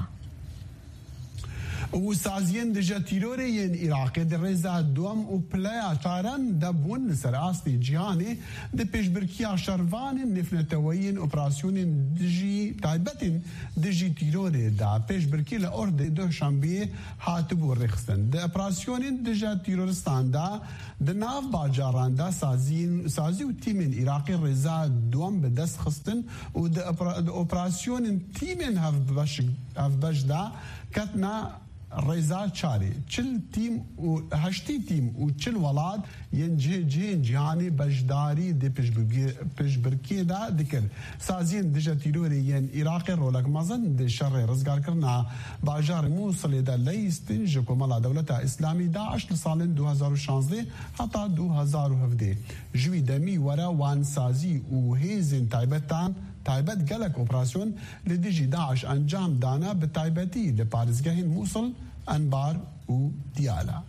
و سازیان دژە تیرۆرەیەن عێراقی دەڕێزا دووەم و پلەیا چاران دەبوون لەسەر ئاستی جیهانی دە پێشبرکیا شەروانین نفنەتەوەیین ئۆپراسیۆنین دژی تایبەتین دژی تیرۆرێدا پێشبرکی لە ئۆردەی دوشەمبێ هاتبوو ڕێخستن دە ئۆپراسیۆنین دژە تیرۆرستاندا دە ناو باجاراندا سازی و تیمین عێراقی ڕێزا دووەم بەدەست خستن و دە ئۆپراسیۆنین تیمین هەفبەشدا کەتنا ڕێزا چاری چل تیم و هەشتی تیم و چل وڵات یەن جێجێن جیهانی بەشداری دێ پێشبرکێدا دکرد. سازیین دژە تیرۆری یەن عێراقی ڕۆلەک مەزن دێ شەڕێ ڕزگارکردنا باژار مووسڵێدا لەیستن ژە کۆمەڵا دەوڵەتە ئیسلامی داعش لە ساڵên دو هەزار و شانزدە هەتا دو هەزار و هەڤدە ژوی دەمی وەرە وانسازی و هێزین تایبەتان تایبەت گەلک ئۆپراسیۆن لە دژی داعش ئەنجام دانا بە تایبەتی لە پارێزگەهین مووسڵ ئەنبار و دیالە.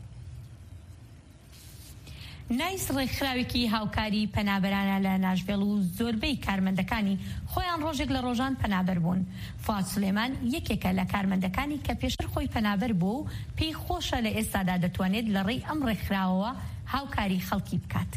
نایس ڕێکخراوێکی هاوکاری پەنابەرانە لە ناشڤێڵ و زۆربەی کارمەندەکانی خۆیان ڕۆژێک لە ڕۆژان پەنابەر بوون. فواد سولێمان یەکێکە لە کارمەندەکانی کە پێشتر خۆی پەنابەر بوو و پێی خۆشە لە ئێستادا دەتوانێت لە ڕێی ئەم ڕێکخراوەوە هاوکاری خەڵکی بکات.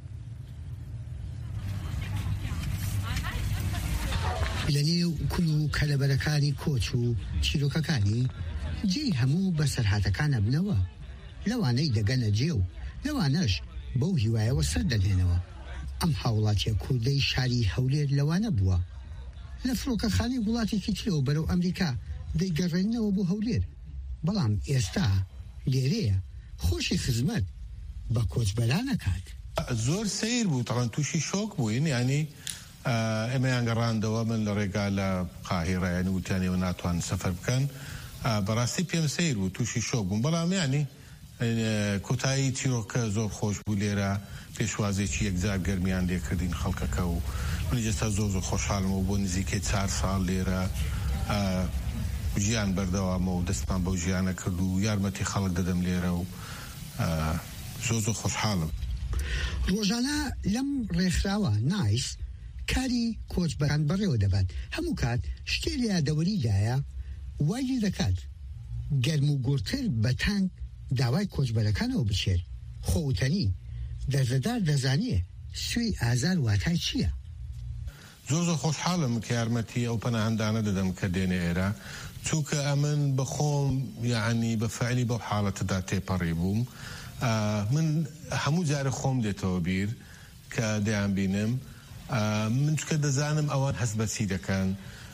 لە نێو کول و کەلەبەرەکانی کۆچ و چیرۆکەکانی جێی هەموو بەسەرهاتەکانە بنەوە لەوانەی دەگەنە جێ و لەوانەش بەو هیوایەوە سەر دەدێنەوە. ئەم هاوڵاتیە کوردەی شاری هەولێر لەوانە بووە لە فڕۆکەخانەی وڵاتێکی ترەوە بەرەو ئەمریکا دەیگەڕێنەوە بۆ هەولێر بەڵام ئێستا لێرەیە خۆشی خزمەت بە کۆچبەرانەکات. زۆر سیر بوو تەڵەن تووشی شۆک بووین ینی ئەمەیان گەڕاندەوە من لە ڕێگا لە قاهیرایانی وتیانەوە ناتوان سەفەر بکەن بەڕاستی پێم سیر بوو تووشی شۆک بووم بەڵام ینی کۆتایی تیرۆکە زۆر خۆش بوو لێرە پێشوازێکی یەکجار گەرمیان لێکردین خەڵکەکە و منی جەستا زۆر زۆر خۆشحاڵمەوە بۆ نزیکەی چار ساڵ لێرە ژیان بەردەوامە و دەستمان بەو ژیانە کرد و یارمەتی خەڵک دەدەم لێرە و زۆر زۆر خۆشحاڵم. ڕۆژانە لەم ڕێکخراوە نایس کاری کۆچبەران بەڕێوە دەبات هەموو کات شتێ لە یادەوەریدایە وای دەکات گەرم و گورتر بە تانک داوای کۆچبەرەکانەوە بچێت خۆوتنی دەرزەدار دەزانێ سوێی ئازار واتای چییە؟ زۆر زۆر خۆشحاڵم کە یارمەتی ئەو پەناهەندانە دەدەم کە دێنێ ئێرە چونکە ئەمن بە خۆم یعنی بە فعلی بەو حاڵەتەدا تێپەڕی بووم من هەموو جارە خۆم دێتەوە بیر کە دەیان بینم من چکە دەزانم ئەوان هەست بەچی دەکەن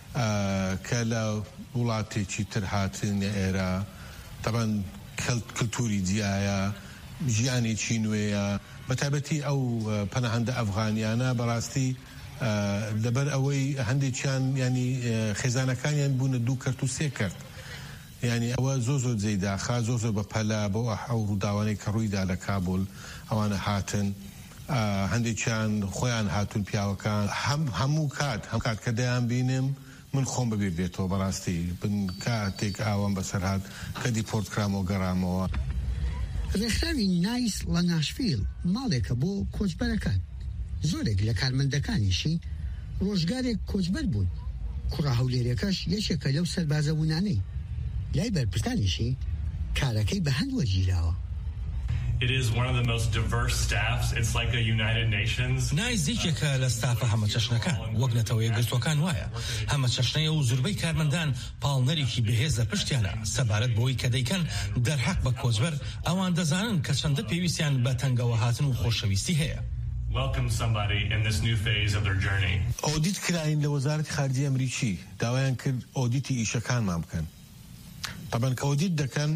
کە لە وڵاتێکی تر هاتن ئێرە تەبەن کلتوری جیایە ژیانێکی نوێیە بەتایبەتی ئەو پەناهەندە ئەفغانیانە بەڕاستی لەبەر ئەوەی هەندێکیان ینی خێزانەکانیان بوونە دوو کەرت و سێ کەرت ینی ئەوە زۆ زۆر جێداخا زۆ زۆر بە پەلا بۆ ئەو ڕووداوانەی کە ڕوویدا لە کابل ئەوانە هاتن هەندێکیان خۆیان هاتون پیاوەکان هەموو کات هەم کات کە دەیان بینم من خۆم بەبیر دێتەوە بەڕاستی بن کاتێک ئاوام بەسەر هات کە دیپۆرت کرامەوە گەڕامەوە. ڕێکخراوی نایس لە ناشڤیل ماڵێکە بۆ کۆچبەرەکان زۆرێک لە کارمەندەکانیشی ڕۆژگارێک کۆچبەر بوون کوڕە هەولێرەکەش یەکێکە لەو سەربازە بوونانەی لای بەرپرسانیشی کارەکەی بە هەند وەرگیراوە. It is one of the most diverse staffs. It's like a United Nations. نایزێکێکە لە ستافە هەمە چەشنەکان وەک نەتەوەیە گرتوەکان وایە هەمە چەشنەیە و زوربەی کارمەندان پاڵنەرێکی بەهێزە پشتیانە سەبارەت بۆی کە دەیکەن دەرحەق بە کۆچبەر ئەوان دەزانن کە چەندە پێویستیان بە تەنگەوە هاتن و خۆشەویستی هەیە. Welcome somebody in this new phase of their journey. ئۆدیت کراین لە وەزارەتی خارجی ئەمریکی داوایان کرد ئۆدیتی ئیشەکانمان بکەن. طبعا کە ئۆدیت دەکەن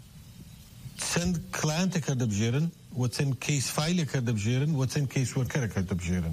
چەند کلایەنتێکە دەبژێرن و چەند کەیس فایلێکە دەبژێرن و چەند کەیس وەرکەرێکە دەبژێرن.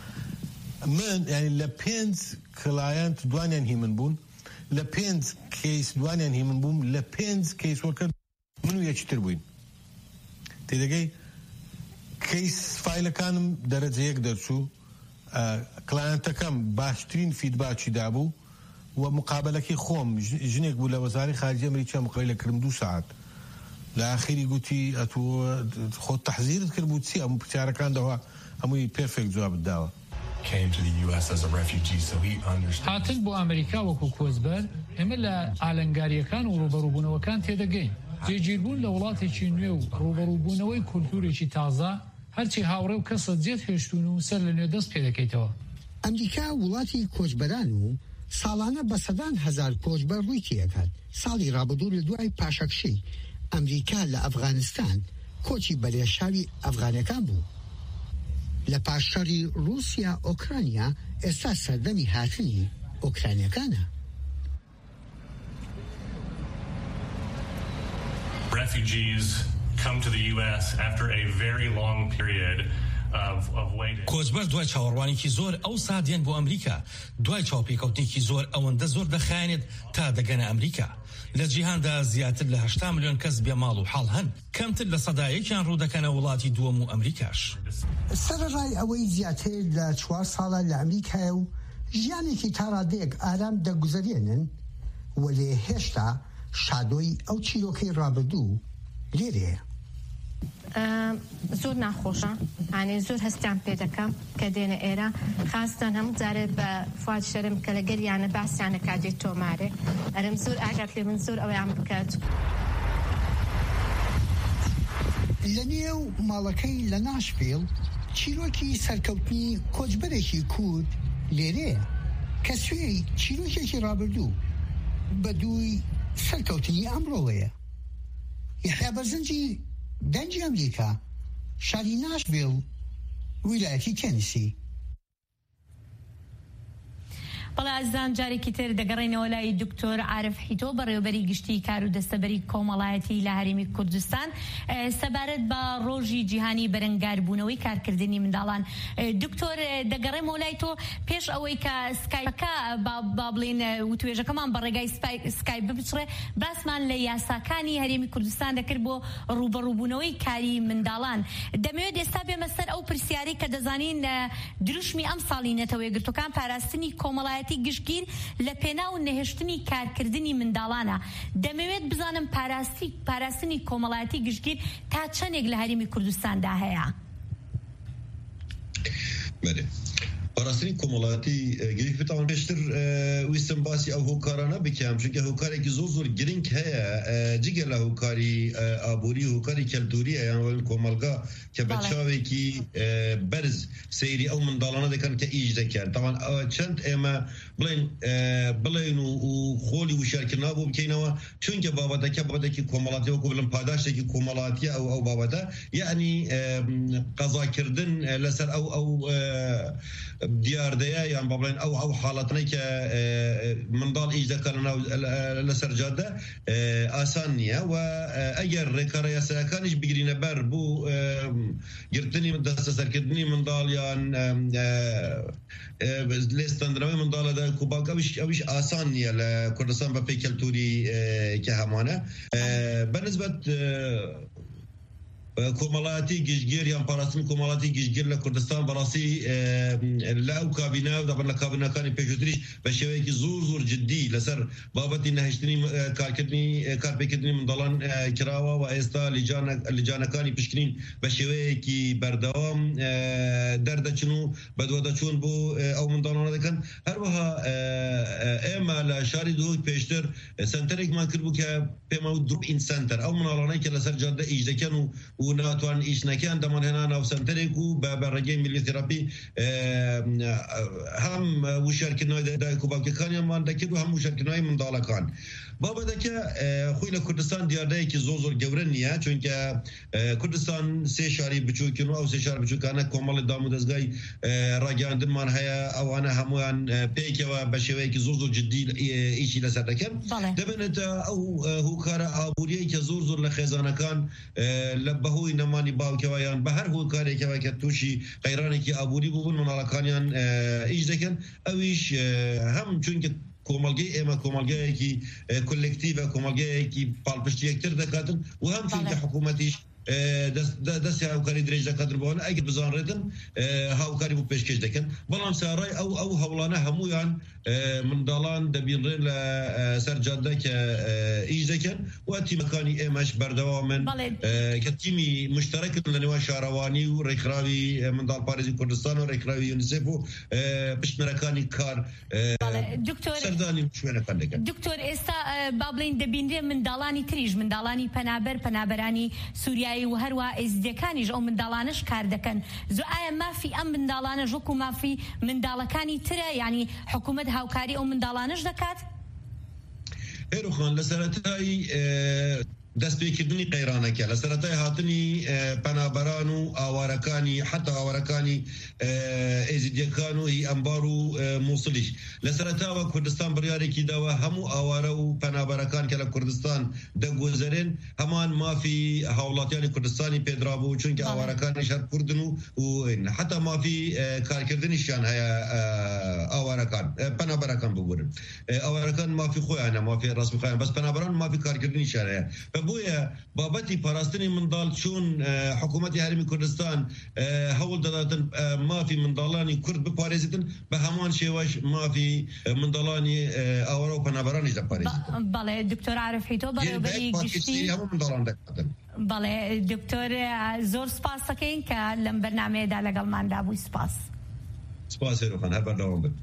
من یعنی لە پێنج کلایەنت دوانیان هی من بوون لە پێنج کەیس دوانیان هی من بووم لە پێنج کەیس وەرکەر من و یەکتر بووین. تێدەگەی کەیس فایلەکانم دەرەجەیەک دەرچوو کلایەنتەکەم باشترین فیدباکی دابوو و مقابلەکەی خۆم ژنێک بوو لە وەزارەتی خارجی ئەمریکا مقابلە کردم دوو ساعت لە ئاخری گوتی ئەتۆ خۆت تەحزیرت کرد بوو چی ئەم پرسیارەکان دەوا هەمووی پێرفێکت جوابت داوە. هاتن بۆ ئەمریکا وەکو کۆچبەر ئێمە لە ئالەنگاریەکان و ڕوبەڕووبوونەوەکان تێدەگەین جێگیربوون لە وڵاتێکی نوێ و ڕوبەڕووبوونەوەی کولتورێکی تازە هەرچی هاوڕێ و کەسە جێت هێشتون و سەر لە نوێ دەست پێ دەکەیتەوە. ئەمریکا وڵاتی کۆچبەران و ساڵانە بە سەدان هەزار کۆچبەر ڕووی تێکات. ساڵی ڕابردوو لە دوای پاشەکشەی ئەمریکا لە ئەفغانستان کۆچی بەرێشاوی ئەفغانەکان بوو. لە پاشەڕی رووسیا ئۆکرانیا ئێستا سەردەمی هاتنی ئۆکرانیەکانە. Refugees come to the U S after a very long period of of waiting. کۆچبەر دوای چاوەڕوانێکی زۆر ئەو سادیان بۆ ئەمریکا دوای چاوپێکەوتێکی زۆر ئەوەندە زۆر دەخایێنێت تا دەگەنە ئەمریکا. لە جیهاندا زیاتر لە هەشتا ملیۆن کەس بێ ماڵ و حاڵ هەن کەمتر لە سەدایەکیان ڕوودەکەنە وڵاتی دووەم و ئەمریکاش. سەرڕای ئەوەی زیاتر لە چوار ساڵە لە ئەمریکایە و ژیانێکی تاڕادەیەک ئارام دەگوزەرێنن وەلێ هێشتا شادۆی ئەو چیرۆکەی ڕابردوو لێرەیە. زۆر ناخۆشە ئانێ زۆر هەستیان پێ دەکەم کە دێنە ئێرە خاستان هەموو جارێ بە فواد شەرم کە لە گەریانە باسییانە کاتێت تۆمارێ ئەرم زۆر ئاگات لێ من زۆر ئەویان بکات. لە نێو ماڵەکەی لە ناشڤیل چیرۆکی سەرکەوتنی کۆچبەرێکی کورد لێرەیە کە سوێی چیرۆکێکی ڕابردوو بە دووی سەرکەوتنی ئەمڕۆوەیە. یحیا بەرزنجی دەنجی ئەمریکا شاری ناشڤیل ویلایەتی تێنیسی. بەڵێ ئازان جارێکی تر دەگەڕێنەوە لای دکتۆر عارف حیتۆ بەڕێوەبەری گشتی کار و دەستەبەری کۆمەڵایەتی لە هەرێمی کوردستان سەبارەت بە ڕۆژی جیهانی بەرەنگاربوونەوەی کارکردنی منداڵان. دکتۆر دەگەڕێمەوە لای تۆ پێش ئەوەی کە سکایپەکە با بڵێن وتوێژەکەمان بە ڕێگای سکایپ ببچڕێ باسمان لە یاساکانی هەرێمی کوردستان دەکرد بۆ ڕوبەڕووبوونەوەی کاری منداڵان. دەمەوێت ئێستا بێمە سەر ئەو پرسیارەی کە دەزانین دروشمی ئەم ساڵی نەتەوەی گرتوەکان پاراستنی کۆمەڵایەتی گشتگیر لە پێناو نەهێشتنی کارکردنی منداڵانە. دەمەوێت بزانم پاراستی پاراستنی کۆمەڵایەتی گشتگیر تا چەندێک لە هەرێمی کوردستاندا هەیە؟ بله پاراستنی کمالاتی گریک بتوان بیشتر ویستن باسی او هوکارانه بکیم چون که هوکاری که زور زور گرینگ هیا جیگل هوکاری آبوری هوکاری کلتوری یعنی کمالگا که بچه‌ای که برز سیری او من دالانه دکن که ایج دکن طبعا چند اما بلین بلین و خولی و شرکنا بو بکینوا چون که بابا که بابا که کمالاتی و کبلن پاداش که کمالاتی او او بابا یعنی قضا کردن لسر او او دیاردەیە یان بابلین ئەو ئەو حاڵەتنەی کە منداڵ ئیش دەکەن لەسەر جادە ئاسان نییە و ئەگەر ڕێکارە یاسایەکانیش بگرینە بەر بوو گرتنی دەستە سەرکردنی منداڵ یان لێستەندنەوەی منداڵەدا کوباک ئەویش ئەویش ئاسان نییە لە کوردستان بە پێی کەلتوری کە هەمانە بەنسبەت کۆمەڵایەتی گشتگیر یان پاراستنی کۆمەڵایەتی گشتگیر لە کوردستان بەڕاستی لە ئەو کابینە و دەبن لە کابینەکانی پێشووتریش بە شێوەیەکی زۆر زۆر جددی لەسەر بابەتی نەهێشتنی کارکردنی کارپێکردنی منداڵان کراوە و ئێستا لیجانەکانی پشکنین بە شێوەیەکی بەردەوام دەردەچن و بەدوە دەچوون بۆ ئەو منداڵانە دەکەن هەروەها ئێمە لە شاری دهۆک پێشتر سنتەرێکمان کرد بوو کە پێما و دروپ ئین سنتەر ئەو مناڵانەی کە لەسەر جادە ئیش دەکەن و و ناتوان ایش نکن دمان هنا ناو سنتری کو با برگه ملی تراپی هم وشارکنای دای کوباک کانی من دکید و هم وشارکنای من دالا کان بابا دکه خوی لکردستان دیارده که زور زور گورن نیه چون که کردستان سه شاری بچوکن و سه شار بچوکانه کامل دامو دزگای راگاندن من هیا او انا همون پیک و بشوی که زور زور جدی ایشی لسر دکن دبنت او هوکار آبوریه که زور زور لخزانه کان لبهوی نمانی باو که ویان به هر هوکاری که وی که توشی غیرانی که آبوری بودن من علاقانیان ایش دکن اویش هم چون که کومالگی اما کومالگی کی کلکتیو کومالگی کی پالپشتی اکتر دکاتن و هم چون که حکومتیش دست دست هاوکاری درجه قدر بوده اگه بزن ردن هاوکاری بو پیشکش دکن بلام سرای او او هولانه همویان من دالان دبیرن لسر جاده که ایج دکن و تی مکانی امش بردوامن که تیمی مشترک لنوا شهروانی و ریکراوی من دال پاریزی کردستان و ریکراوی یونیسف و پشمرکانی کار سردانی شوینه کن دکن دکتور استا بابلین دبیرن من دالانی تریج من دالانی پنابر پنابرانی سوریای و هەروە ئێزدەکانیش ئەو منداڵانش کار دەکەن زۆ ئایا مافی ئەم منداڵانە ژوەکو مافی منداڵەکانی ترە یعنی حکوومەت هاوکاری ئەو منداڵانش دەکات؟ هێروخان لە سەرەتایی دەستپێکردنی قەیرانەکە لە سەرەتای هاتنی پەنابەران و ئاوارەکانی حتا ئاوارەکانی ئێزیدیەکان و هی ئەمبار و مووسڵیش لە سەرەتاوە کوردستان بڕیارێکی داوە هەموو ئاوارە و پەنابەرەکان کە لە کوردستان دەگوزەرێن هەمان مافی هاوڵاتیانی کوردستانی پێدرابوو چونکە ئاوارەکانیش هەر کوردن و حتا مافی کارکردنیشیان هەیە ئاوارەکان پەنابەرەکان ببورن ئاوارەکان مافی خۆیانە مافی ڕاستمیخۆیان بەس پەنابەران مافی کارکردنیشیان هەیە بويا بابتي باراستني من ضال شون حكومتي هرمي كردستان هول دلاتن ما في من ضالاني كرد بباريزتن بهمان شواش ما في من ضالاني اوروبا نبراني دباريزتن بالي دكتور عارف حيتو بالي بري قشتي من ضالان دكتن بالي دكتور زور سپاس سكين كلم برنامج دا لقل من دابو سپاس سپاس روخان هر بردوام بد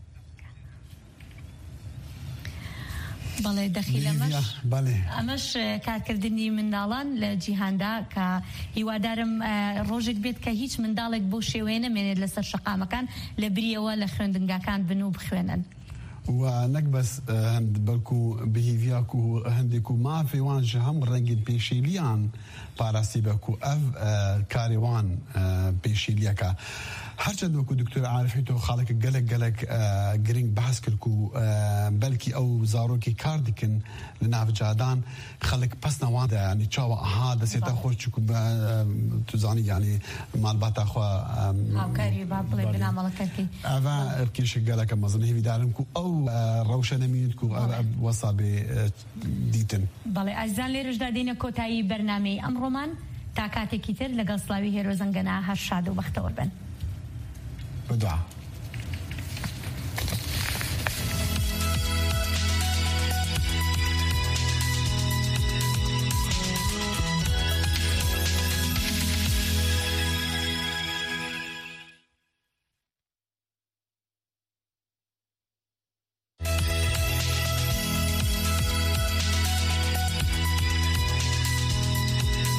بله دخیل امش امش کارکردنی منداڵان لە جیهاندا کە هیوادارم ڕۆژێک بێت کە هیچ منداڵێک بۆ شێوەیە نەمێنێت لەسەر شەقامەکان لە بریەوە لە خوێندنگاکان بن و بخوێنن و نكبس هند بلكو بهيفياكو هندكو ما في وانج هم رنجين بيشيليان باراسيبكو اف كاريوان بيشيلياكا هرچند وكو دكتور عارف حيتو خالك قلق قلق جرينج بحث كلكو بلكي او زاروكي كاردكن لناف جادان خلك بس نوادا يعني تشاوا هذا سيتا خوشكو تزاني يعني مال باتا اخوا هاوكاري بابلي بنا ملكتي افا اركيش قلق مزن هي دارمكو او روشن مينتكو وصابي ديتن بالي ازان ليرج دادين كوتاي برنامج امرومان تا کاتێکی تر لەگەڵ سلاوی هێرۆ زەنگەنە هەر شاد و بەختەوە بن بدعا